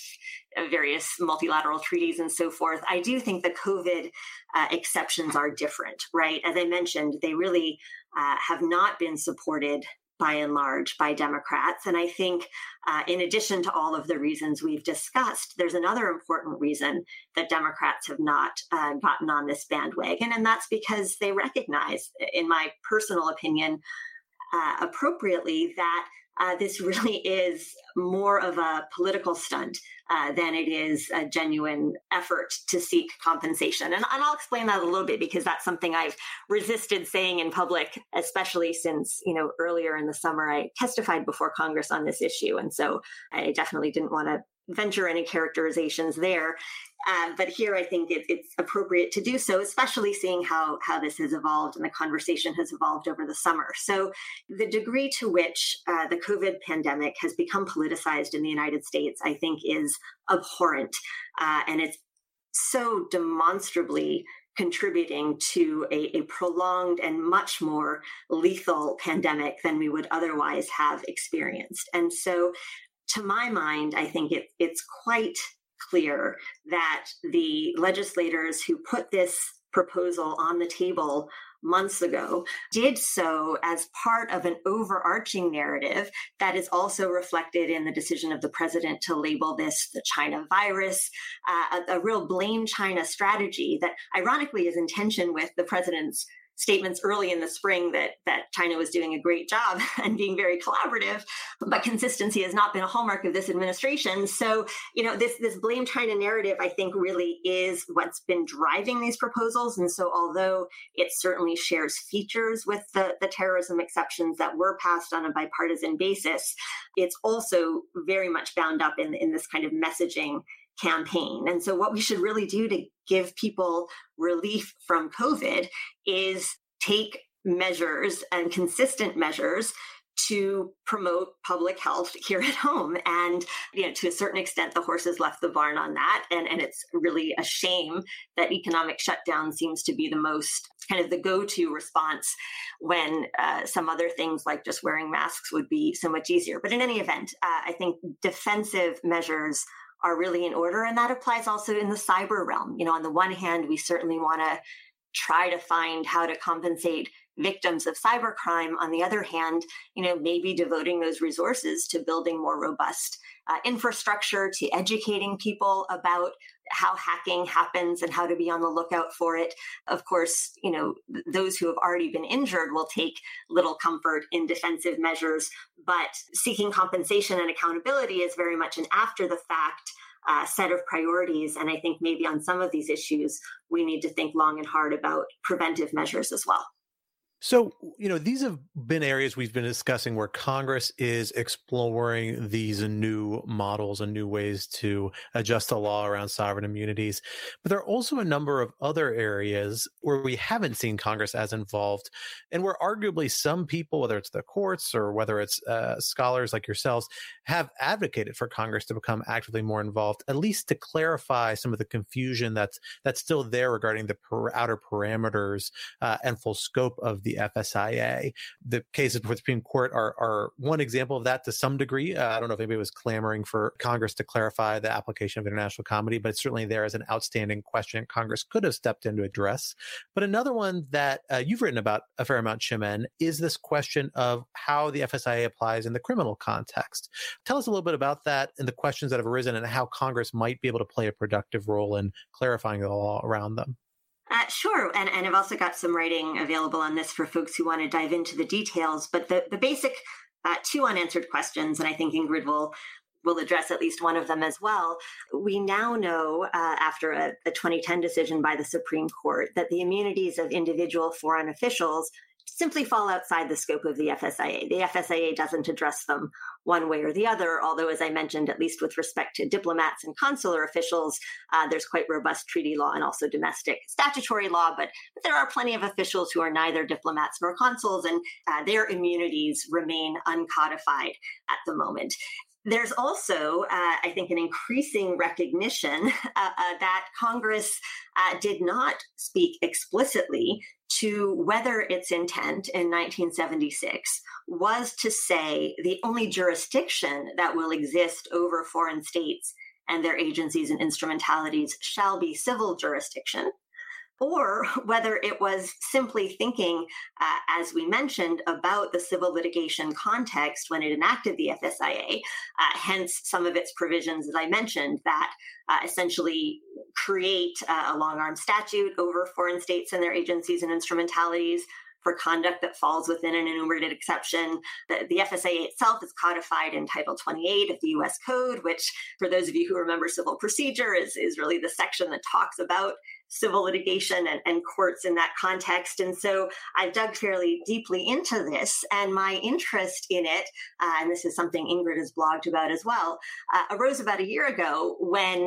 [SPEAKER 3] various multilateral treaties and so forth. I do think the COVID exceptions are different, right? As I mentioned, they really have not been supported by and large by Democrats. And I think in addition to all of the reasons we've discussed, there's another important reason that Democrats have not gotten on this bandwagon. And that's because they recognize, in my personal opinion, appropriately, that this really is more of a political stunt than it is a genuine effort to seek compensation. And I'll explain that a little bit, because that's something I've resisted saying in public, especially since, earlier in the summer, I testified before Congress on this issue. And so I definitely didn't want to venture any characterizations there. But here I think it's appropriate to do so, especially seeing how this has evolved and the conversation has evolved over the summer. So the degree to which the COVID pandemic has become politicized in the United States, I think, is abhorrent. And it's so demonstrably contributing to a prolonged and much more lethal pandemic than we would otherwise have experienced. And so to my mind, I think it's quite clear that the legislators who put this proposal on the table months ago did so as part of an overarching narrative that is also reflected in the decision of the president to label this the China virus, a real blame China strategy that ironically is in tension with the president's statements early in the spring that China was doing a great job and being very collaborative, but consistency has not been a hallmark of this administration. So, this blame China narrative, I think, really is what's been driving these proposals. And so although it certainly shares features with the terrorism exceptions that were passed on a bipartisan basis, it's also very much bound up in this kind of messaging campaign. And so what we should really do to give people relief from COVID is take measures and consistent measures to promote public health here at home. And, to a certain extent, the horse has left the barn on that. And it's really a shame that economic shutdown seems to be the most kind of the go-to response when some other things like just wearing masks would be so much easier. But in any event, I think defensive measures are really in order. And that applies also in the cyber realm. On the one hand, we certainly want to try to find how to compensate victims of cybercrime. On the other hand, maybe devoting those resources to building more robust infrastructure, to educating people about how hacking happens and how to be on the lookout for it. Of course, those who have already been injured will take little comfort in defensive measures, but seeking compensation and accountability is very much an after the fact set of priorities. And I think maybe on some of these issues, we need to think long and hard about preventive measures as well.
[SPEAKER 4] So, these have been areas we've been discussing where Congress is exploring these new models and new ways to adjust the law around sovereign immunities. But there are also a number of other areas where we haven't seen Congress as involved, and where arguably some people, whether it's the courts or whether it's scholars like yourselves, have advocated for Congress to become actively more involved, at least to clarify some of the confusion that's still there regarding the outer parameters and full scope of the FSIA. The cases before the Supreme Court are one example of that to some degree. I don't know if anybody was clamoring for Congress to clarify the application of international comedy, but it's certainly there as an outstanding question Congress could have stepped in to address. But another one that you've written about a fair amount, Chimène, is this question of how the FSIA applies in the criminal context. Tell us a little bit about that and the questions that have arisen and how Congress might be able to play a productive role in clarifying the law around them.
[SPEAKER 3] Sure. And I've also got some writing available on this for folks who want to dive into the details. But the basic two unanswered questions, and I think Ingrid will address at least one of them as well. We now know, after a 2010 decision by the Supreme Court, that the immunities of individual foreign officials simply fall outside the scope of the FSIA. The FSIA doesn't address them one way or the other, although, as I mentioned, at least with respect to diplomats and consular officials, there's quite robust treaty law and also domestic statutory law, but there are plenty of officials who are neither diplomats nor consuls, and their immunities remain uncodified at the moment. There's also, I think, an increasing recognition that Congress did not speak explicitly to whether its intent in 1976 was to say the only jurisdiction that will exist over foreign states and their agencies and instrumentalities shall be civil jurisdiction, or whether it was simply thinking, as we mentioned, about the civil litigation context when it enacted the FSIA, hence some of its provisions that I mentioned that essentially create a long-arm statute over foreign states and their agencies and instrumentalities, for conduct that falls within an enumerated exception. The FSIA itself is codified in Title 28 of the U.S. Code, which, for those of you who remember civil procedure, is really the section that talks about civil litigation and courts in that context. And so I've dug fairly deeply into this, and my interest in it, and this is something Ingrid has blogged about as well, arose about a year ago when,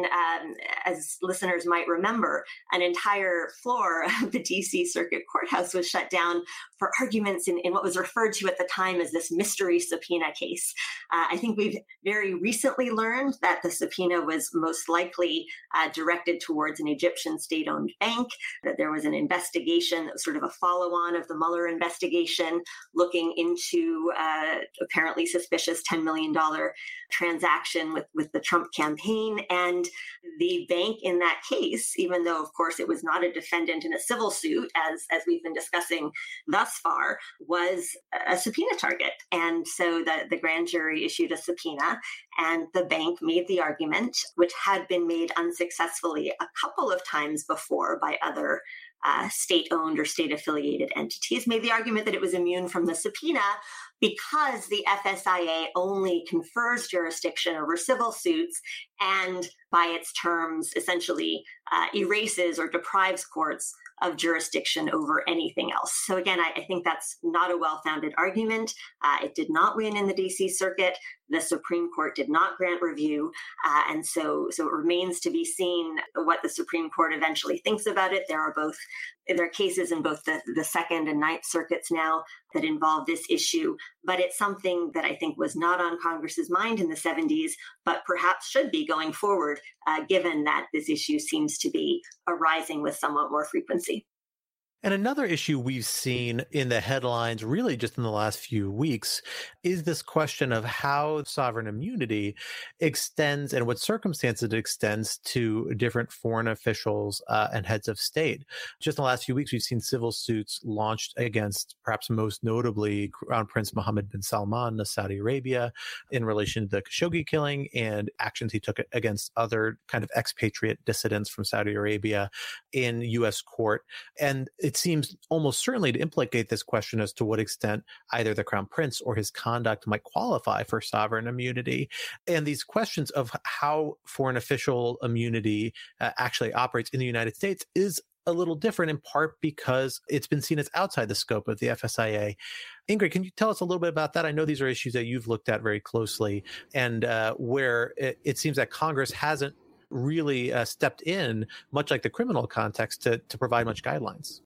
[SPEAKER 3] as listeners might remember, an entire floor of the DC Circuit Courthouse was shut down for arguments in what was referred to at the time as this mystery subpoena case. I think we've very recently learned that the subpoena was most likely directed towards an Egyptian state-owned bank, that there was an investigation that was sort of a follow-on of the Mueller investigation looking into apparently suspicious $10 million transaction with the Trump campaign. And the bank in that case, even though, of course, it was not a defendant in a civil suit, as we've been discussing thus far, was a subpoena target. And so the grand jury issued a subpoena, and the bank made the argument, which had been made unsuccessfully a couple of times before by other state-owned or state-affiliated entities, made the argument that it was immune from the subpoena because the FSIA only confers jurisdiction over civil suits and, by its terms, essentially erases or deprives courts of jurisdiction over anything else. So again, I think that's not a well-founded argument. It did not win in the DC Circuit. The Supreme Court did not grant review. And so it remains to be seen what the Supreme Court eventually thinks about it. There are cases in both the Second and Ninth Circuits now that involve this issue, but it's something that I think was not on Congress's mind in the 70s, but perhaps should be going forward, given that this issue seems to be arising with somewhat more frequency.
[SPEAKER 4] And another issue we've seen in the headlines, really just in the last few weeks, is this question of how sovereign immunity extends and what circumstances it extends to different foreign officials and heads of state. Just in the last few weeks, we've seen civil suits launched against, perhaps most notably, Crown Prince Mohammed bin Salman of Saudi Arabia in relation to the Khashoggi killing and actions he took against other kind of expatriate dissidents from Saudi Arabia in U.S. court. And it seems almost certainly to implicate this question as to what extent either the Crown Prince or his conduct might qualify for sovereign immunity. And these questions of how foreign official immunity actually operates in the United States is a little different, in part because it's been seen as outside the scope of the FSIA. Ingrid, can you tell us a little bit about that? I know these are issues that you've looked at very closely, and where it seems that Congress hasn't really stepped in, much like the criminal context, to provide much guidelines.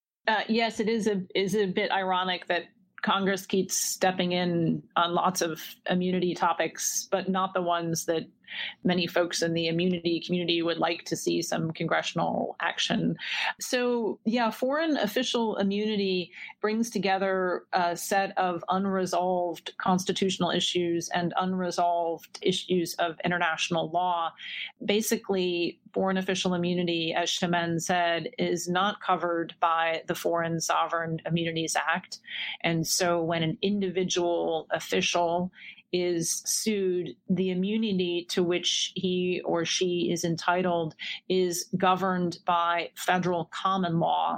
[SPEAKER 5] Yes, it is a bit ironic that Congress keeps stepping in on lots of immunity topics, but not the ones that many folks in the immunity community would like to see some congressional action. So, yeah, foreign official immunity brings together a set of unresolved constitutional issues and unresolved issues of international law. Basically, foreign official immunity, as Shemin said, is not covered by the Foreign Sovereign Immunities Act. And so when an individual official is sued, the immunity to which he or she is entitled is governed by federal common law.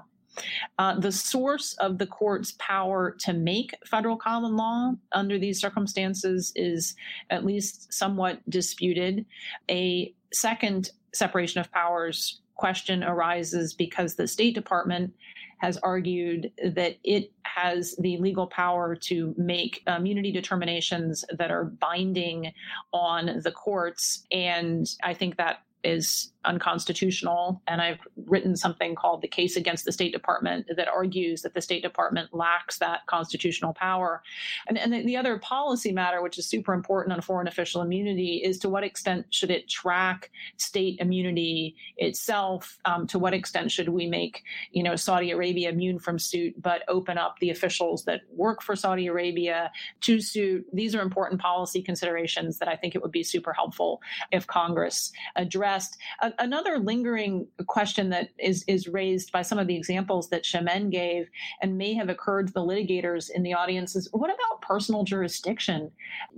[SPEAKER 5] The source of the court's power to make federal common law under these circumstances is at least somewhat disputed. A second separation of powers question arises because the State Department has argued that it has the legal power to make immunity determinations that are binding on the courts. And I think that is unconstitutional. And I've written something called The Case Against the State Department that argues that the State Department lacks that constitutional power. And the other policy matter, which is super important on foreign official immunity, is to what extent should it track state immunity itself? To what extent should we make, Saudi Arabia immune from suit, but open up the officials that work for Saudi Arabia to suit? These are important policy considerations that I think it would be super helpful if Congress addressed. Another lingering question that is raised by some of the examples that Chimène gave and may have occurred to the litigators in the audience is, what about personal jurisdiction?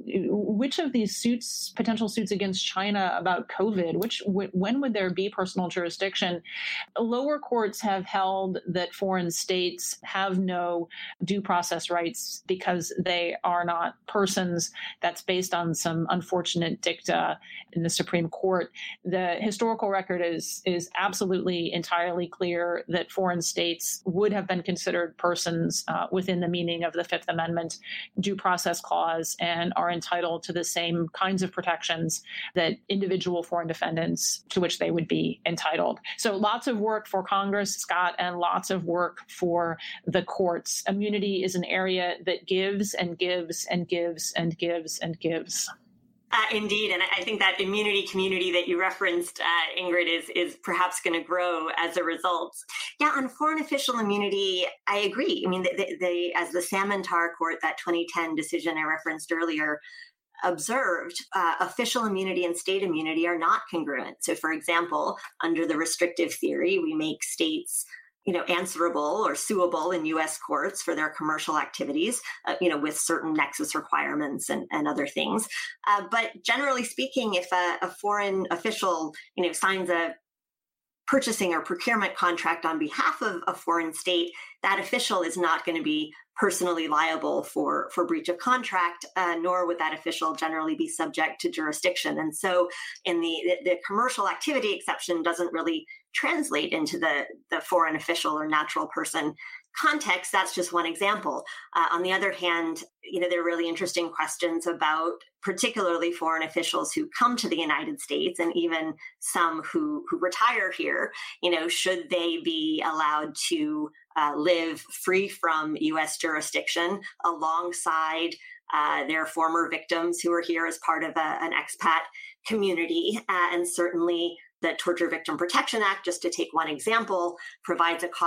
[SPEAKER 5] Which of these potential suits against China about COVID, when would there be personal jurisdiction? Lower courts have held that foreign states have no due process rights because they are not persons. That's based on some unfortunate dicta in the Supreme Court. The historical record is absolutely entirely clear that foreign states would have been considered persons within the meaning of the Fifth Amendment due process clause and are entitled to the same kinds of protections that individual foreign defendants to which they would be entitled. So lots of work for Congress, Scott, and lots of work for the courts. Immunity is an area that gives and gives and gives and gives and gives.
[SPEAKER 3] Indeed, and I think that immunity community that you referenced, Ingrid, is perhaps going to grow as a result. Yeah, on foreign official immunity, I agree. I mean, they as the Samantar Court, that 2010 decision I referenced earlier, observed, official immunity and state immunity are not congruent. So, for example, under the restrictive theory, we make states answerable or suable in U.S. courts for their commercial activities, with certain nexus requirements and other things. But generally speaking, if a foreign official, signs a purchasing or procurement contract on behalf of a foreign state, that official is not going to be personally liable for breach of contract, nor would that official generally be subject to jurisdiction. And so in the commercial activity exception doesn't really translate into the foreign official or natural person context. That's just one example. On the other hand, there are really interesting questions about particularly foreign officials who come to the United States and even some who retire here. Should they be allowed to live free from U.S. jurisdiction alongside their former victims who are here as part of an expat community? And certainly the Torture Victim Protection Act, just to take one example, provides a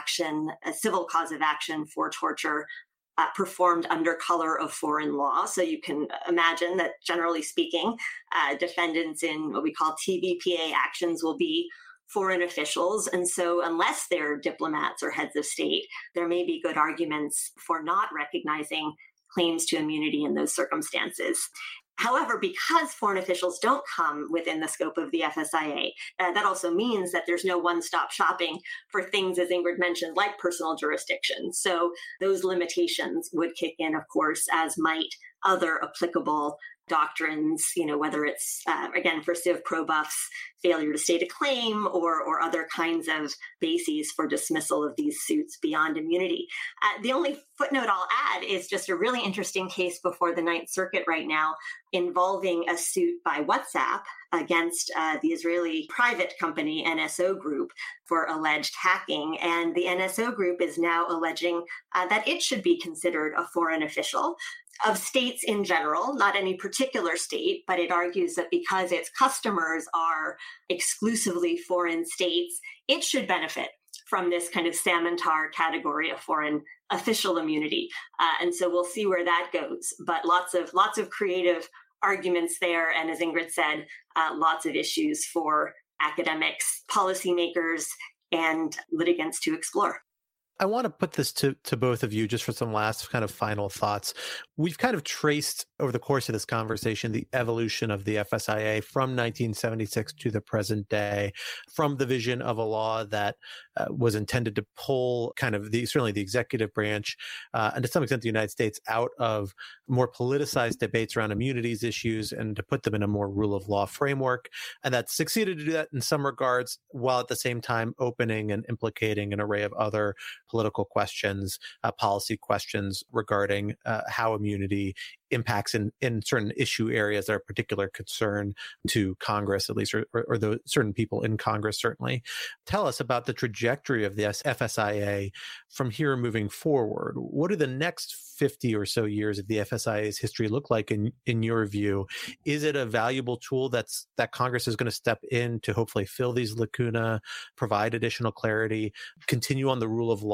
[SPEAKER 3] civil cause of action for torture performed under color of foreign law. So you can imagine that, generally speaking, defendants in what we call TVPA actions will be foreign officials. And so unless they're diplomats or heads of state, there may be good arguments for not recognizing claims to immunity in those circumstances. However, because foreign officials don't come within the scope of the FSIA, that also means that there's no one-stop shopping for things, as Ingrid mentioned, like personal jurisdiction. So those limitations would kick in, of course, as might other applicable doctrines, whether it's, again, for civ pro buffs, failure to state a claim or other kinds of bases for dismissal of these suits beyond immunity. The only footnote I'll add is just a really interesting case before the Ninth Circuit right now involving a suit by WhatsApp against the Israeli private company NSO Group for alleged hacking. And the NSO Group is now alleging that it should be considered a foreign official of states in general, not any particular state, but it argues that because its customers are exclusively foreign states, it should benefit from this kind of Samantar category of foreign official immunity. And so we'll see where that goes. But lots of creative arguments there. And as Ingrid said, lots of issues for academics, policymakers, and litigants to explore.
[SPEAKER 4] I want to put this to both of you just for some last kind of final thoughts. We've kind of traced over the course of this conversation the evolution of the FSIA from 1976 to the present day, from the vision of a law that was intended to pull kind of certainly the executive branch and to some extent the United States out of more politicized debates around immunities issues and to put them in a more rule of law framework. And that succeeded to do that in some regards, while at the same time opening and implicating an array of other political questions, policy questions regarding how immunity impacts in certain issue areas that are of particular concern to Congress, at least, or the certain people in Congress, certainly. Tell us about the trajectory of the FSIA from here moving forward. What do the next 50 or so years of the FSIA's history look like in your view? Is it a valuable tool that Congress is going to step in to hopefully fill these lacuna, provide additional clarity, continue on the rule of law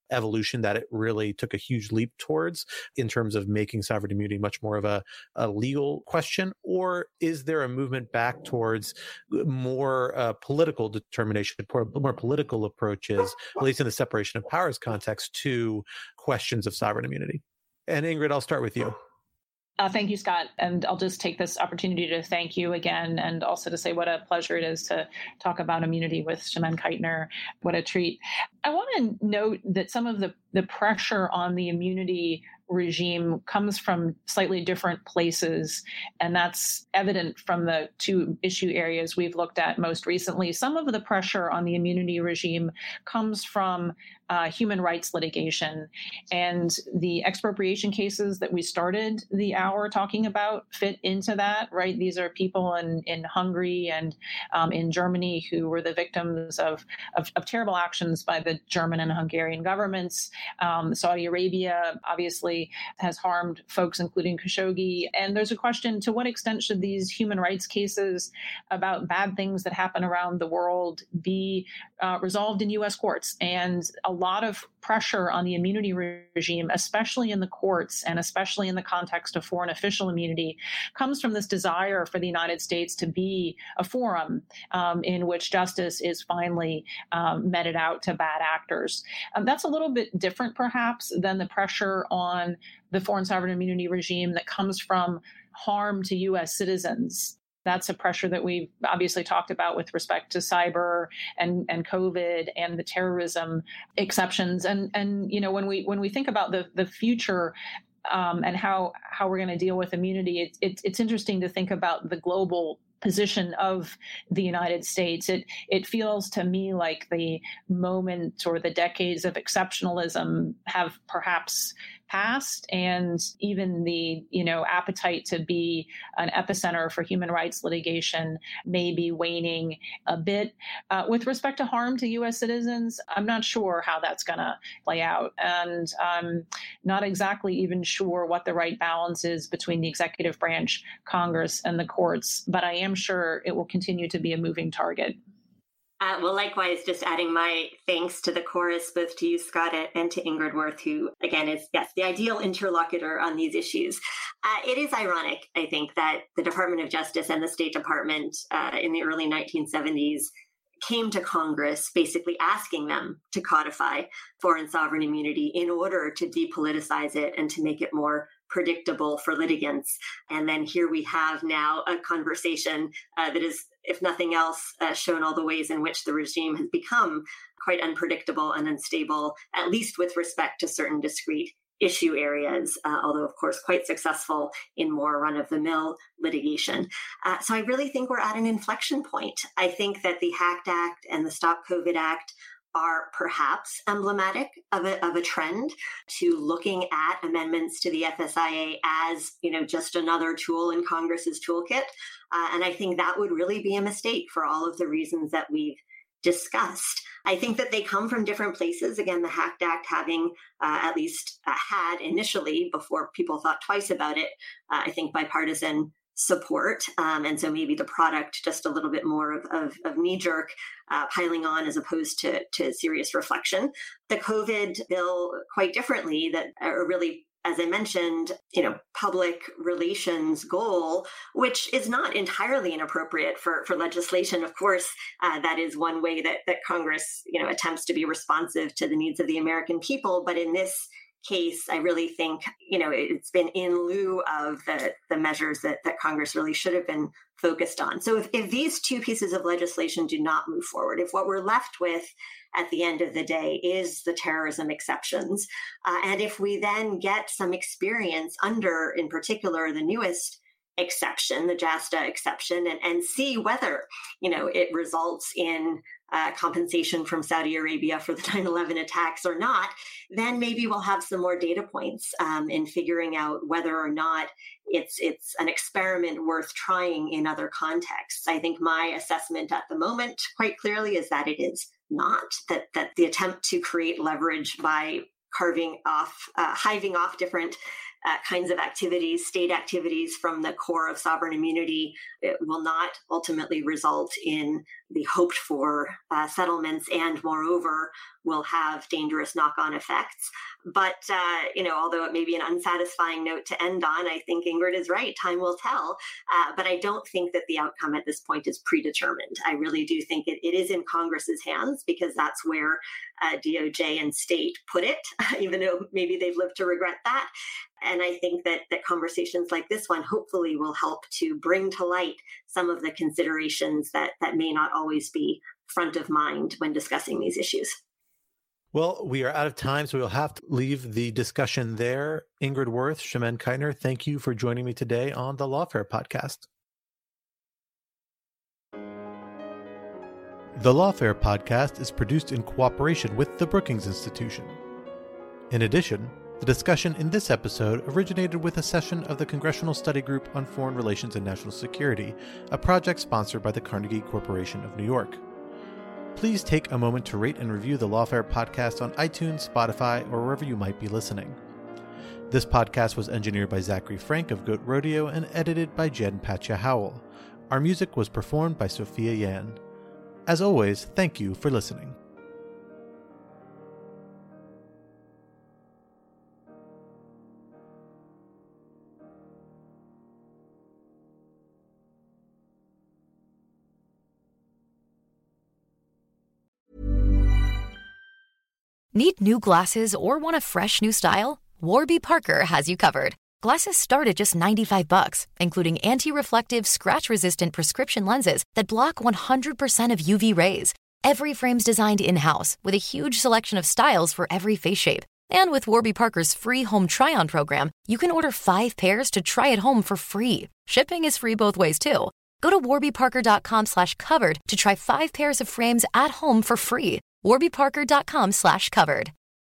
[SPEAKER 4] evolution that it really took a huge leap towards in terms of making sovereign immunity much more of a legal question? Or is there a movement back towards more political determination, more political approaches, at least in the separation of powers context, to questions of sovereign immunity? And Ingrid, I'll start with you.
[SPEAKER 5] Thank you, Scott. And I'll just take this opportunity to thank you again, and also to say what a pleasure it is to talk about immunity with Shemin Keitner. What a treat. I want to note that some of the pressure on the immunity regime comes from slightly different places, and that's evident from the two issue areas we've looked at most recently. Some of the pressure on the immunity regime comes from human rights litigation, and the expropriation cases that we started the hour talking about fit into that, right? These are people in Hungary and in Germany who were the victims of terrible actions by the German and Hungarian governments. Saudi Arabia obviously has harmed folks, including Khashoggi. And there's a question, to what extent should these human rights cases about bad things that happen around the world be resolved in U.S. courts? And a lot of pressure on the immunity regime, especially in the courts and especially in the context of foreign official immunity, comes from this desire for the United States to be a forum in which justice is finally meted out to bad actors. That's a little bit different, perhaps, than the pressure on the foreign sovereign immunity regime that comes from harm to U.S. citizens. That's a pressure that we've obviously talked about with respect to cyber and COVID and the terrorism exceptions. And you know, when we think about the future and how we're going to deal with immunity, it's interesting to think about the global position of the United States. It feels to me like the moment or the decades of exceptionalism have perhaps passed, and even the appetite to be an epicenter for human rights litigation may be waning a bit. With respect to harm to U.S. citizens, I'm not sure how that's going to play out, and I'm not exactly even sure what the right balance is between the executive branch, Congress, and the courts, but I am sure it will continue to be a moving target.
[SPEAKER 3] Well, likewise, just adding my thanks to the chorus, both to you, Scott, and to Ingrid Wirth, who, again, is, yes, the ideal interlocutor on these issues. It is ironic, I think, that the Department of Justice and the State Department in the early 1970s came to Congress basically asking them to codify foreign sovereign immunity in order to depoliticize it and to make it more predictable for litigants. And then here we have now a conversation that is, if nothing else, shown all the ways in which the regime has become quite unpredictable and unstable, at least with respect to certain discrete issue areas, although, of course, quite successful in more run-of-the-mill litigation. So I really think we're at an inflection point. I think that the HACT Act and the Stop COVID Act are perhaps emblematic of a trend to looking at amendments to the FSIA as, just another tool in Congress's toolkit. And I think that would really be a mistake for all of the reasons that we've discussed. I think that they come from different places. Again, the HACT Act having at least had initially, before people thought twice about it, I think bipartisan support. And so maybe the product just a little bit more of knee-jerk piling on as opposed to serious reflection. The COVID bill, quite differently, that are really, as I mentioned, public relations goal, which is not entirely inappropriate for legislation. Of course, that is one way that Congress, attempts to be responsive to the needs of the American people. But in this case, I really think, it's been in lieu of the measures that Congress really should have been focused on. So if these two pieces of legislation do not move forward, if what we're left with at the end of the day is the terrorism exceptions, and if we then get some experience under, in particular, the newest exception, the JASTA exception, and see whether, it results in compensation from Saudi Arabia for the 9/11 attacks or not, then maybe we'll have some more data points in figuring out whether or not it's an experiment worth trying in other contexts. I think my assessment at the moment, quite clearly, is that it is not, that the attempt to create leverage by hiving off different kinds of activities, state activities from the core of sovereign immunity, it will not ultimately result in the hoped for settlements, and moreover will have dangerous knock-on effects. But, although it may be an unsatisfying note to end on, I think Ingrid is right. Time will tell. But I don't think that the outcome at this point is predetermined. I really do think it is in Congress's hands, because that's where DOJ and state put it, even though maybe they've lived to regret that. And I think that conversations like this one hopefully will help to bring to light some of the considerations that may not always be front of mind when discussing these issues.
[SPEAKER 4] Well, we are out of time, so we'll have to leave the discussion there. Ingrid Wirth, Shemin Keitner, thank you for joining me today on the Lawfare podcast. The Lawfare podcast is produced in cooperation with the Brookings Institution. In addition, the discussion in this episode originated with a session of the Congressional Study Group on Foreign Relations and National Security, a project sponsored by the Carnegie Corporation of New York. Please take a moment to rate and review the Lawfare podcast on iTunes, Spotify, or wherever you might be listening. This podcast was engineered by Zachary Frank of Goat Rodeo and edited by Jen Patja Howell. Our music was performed by Sophia Yan. As always, thank you for listening.
[SPEAKER 6] Need new glasses or want a fresh new style? Warby Parker has you covered. Glasses start at just $95, including anti-reflective, scratch-resistant prescription lenses that block 100% of UV rays. Every frame's designed in-house with a huge selection of styles for every face shape. And with Warby Parker's free home try-on program, you can order 5 pairs to try at home for free. Shipping is free both ways, too. Go to warbyparker.com/covered to try 5 pairs of frames at home for free. warbyparker.com/covered.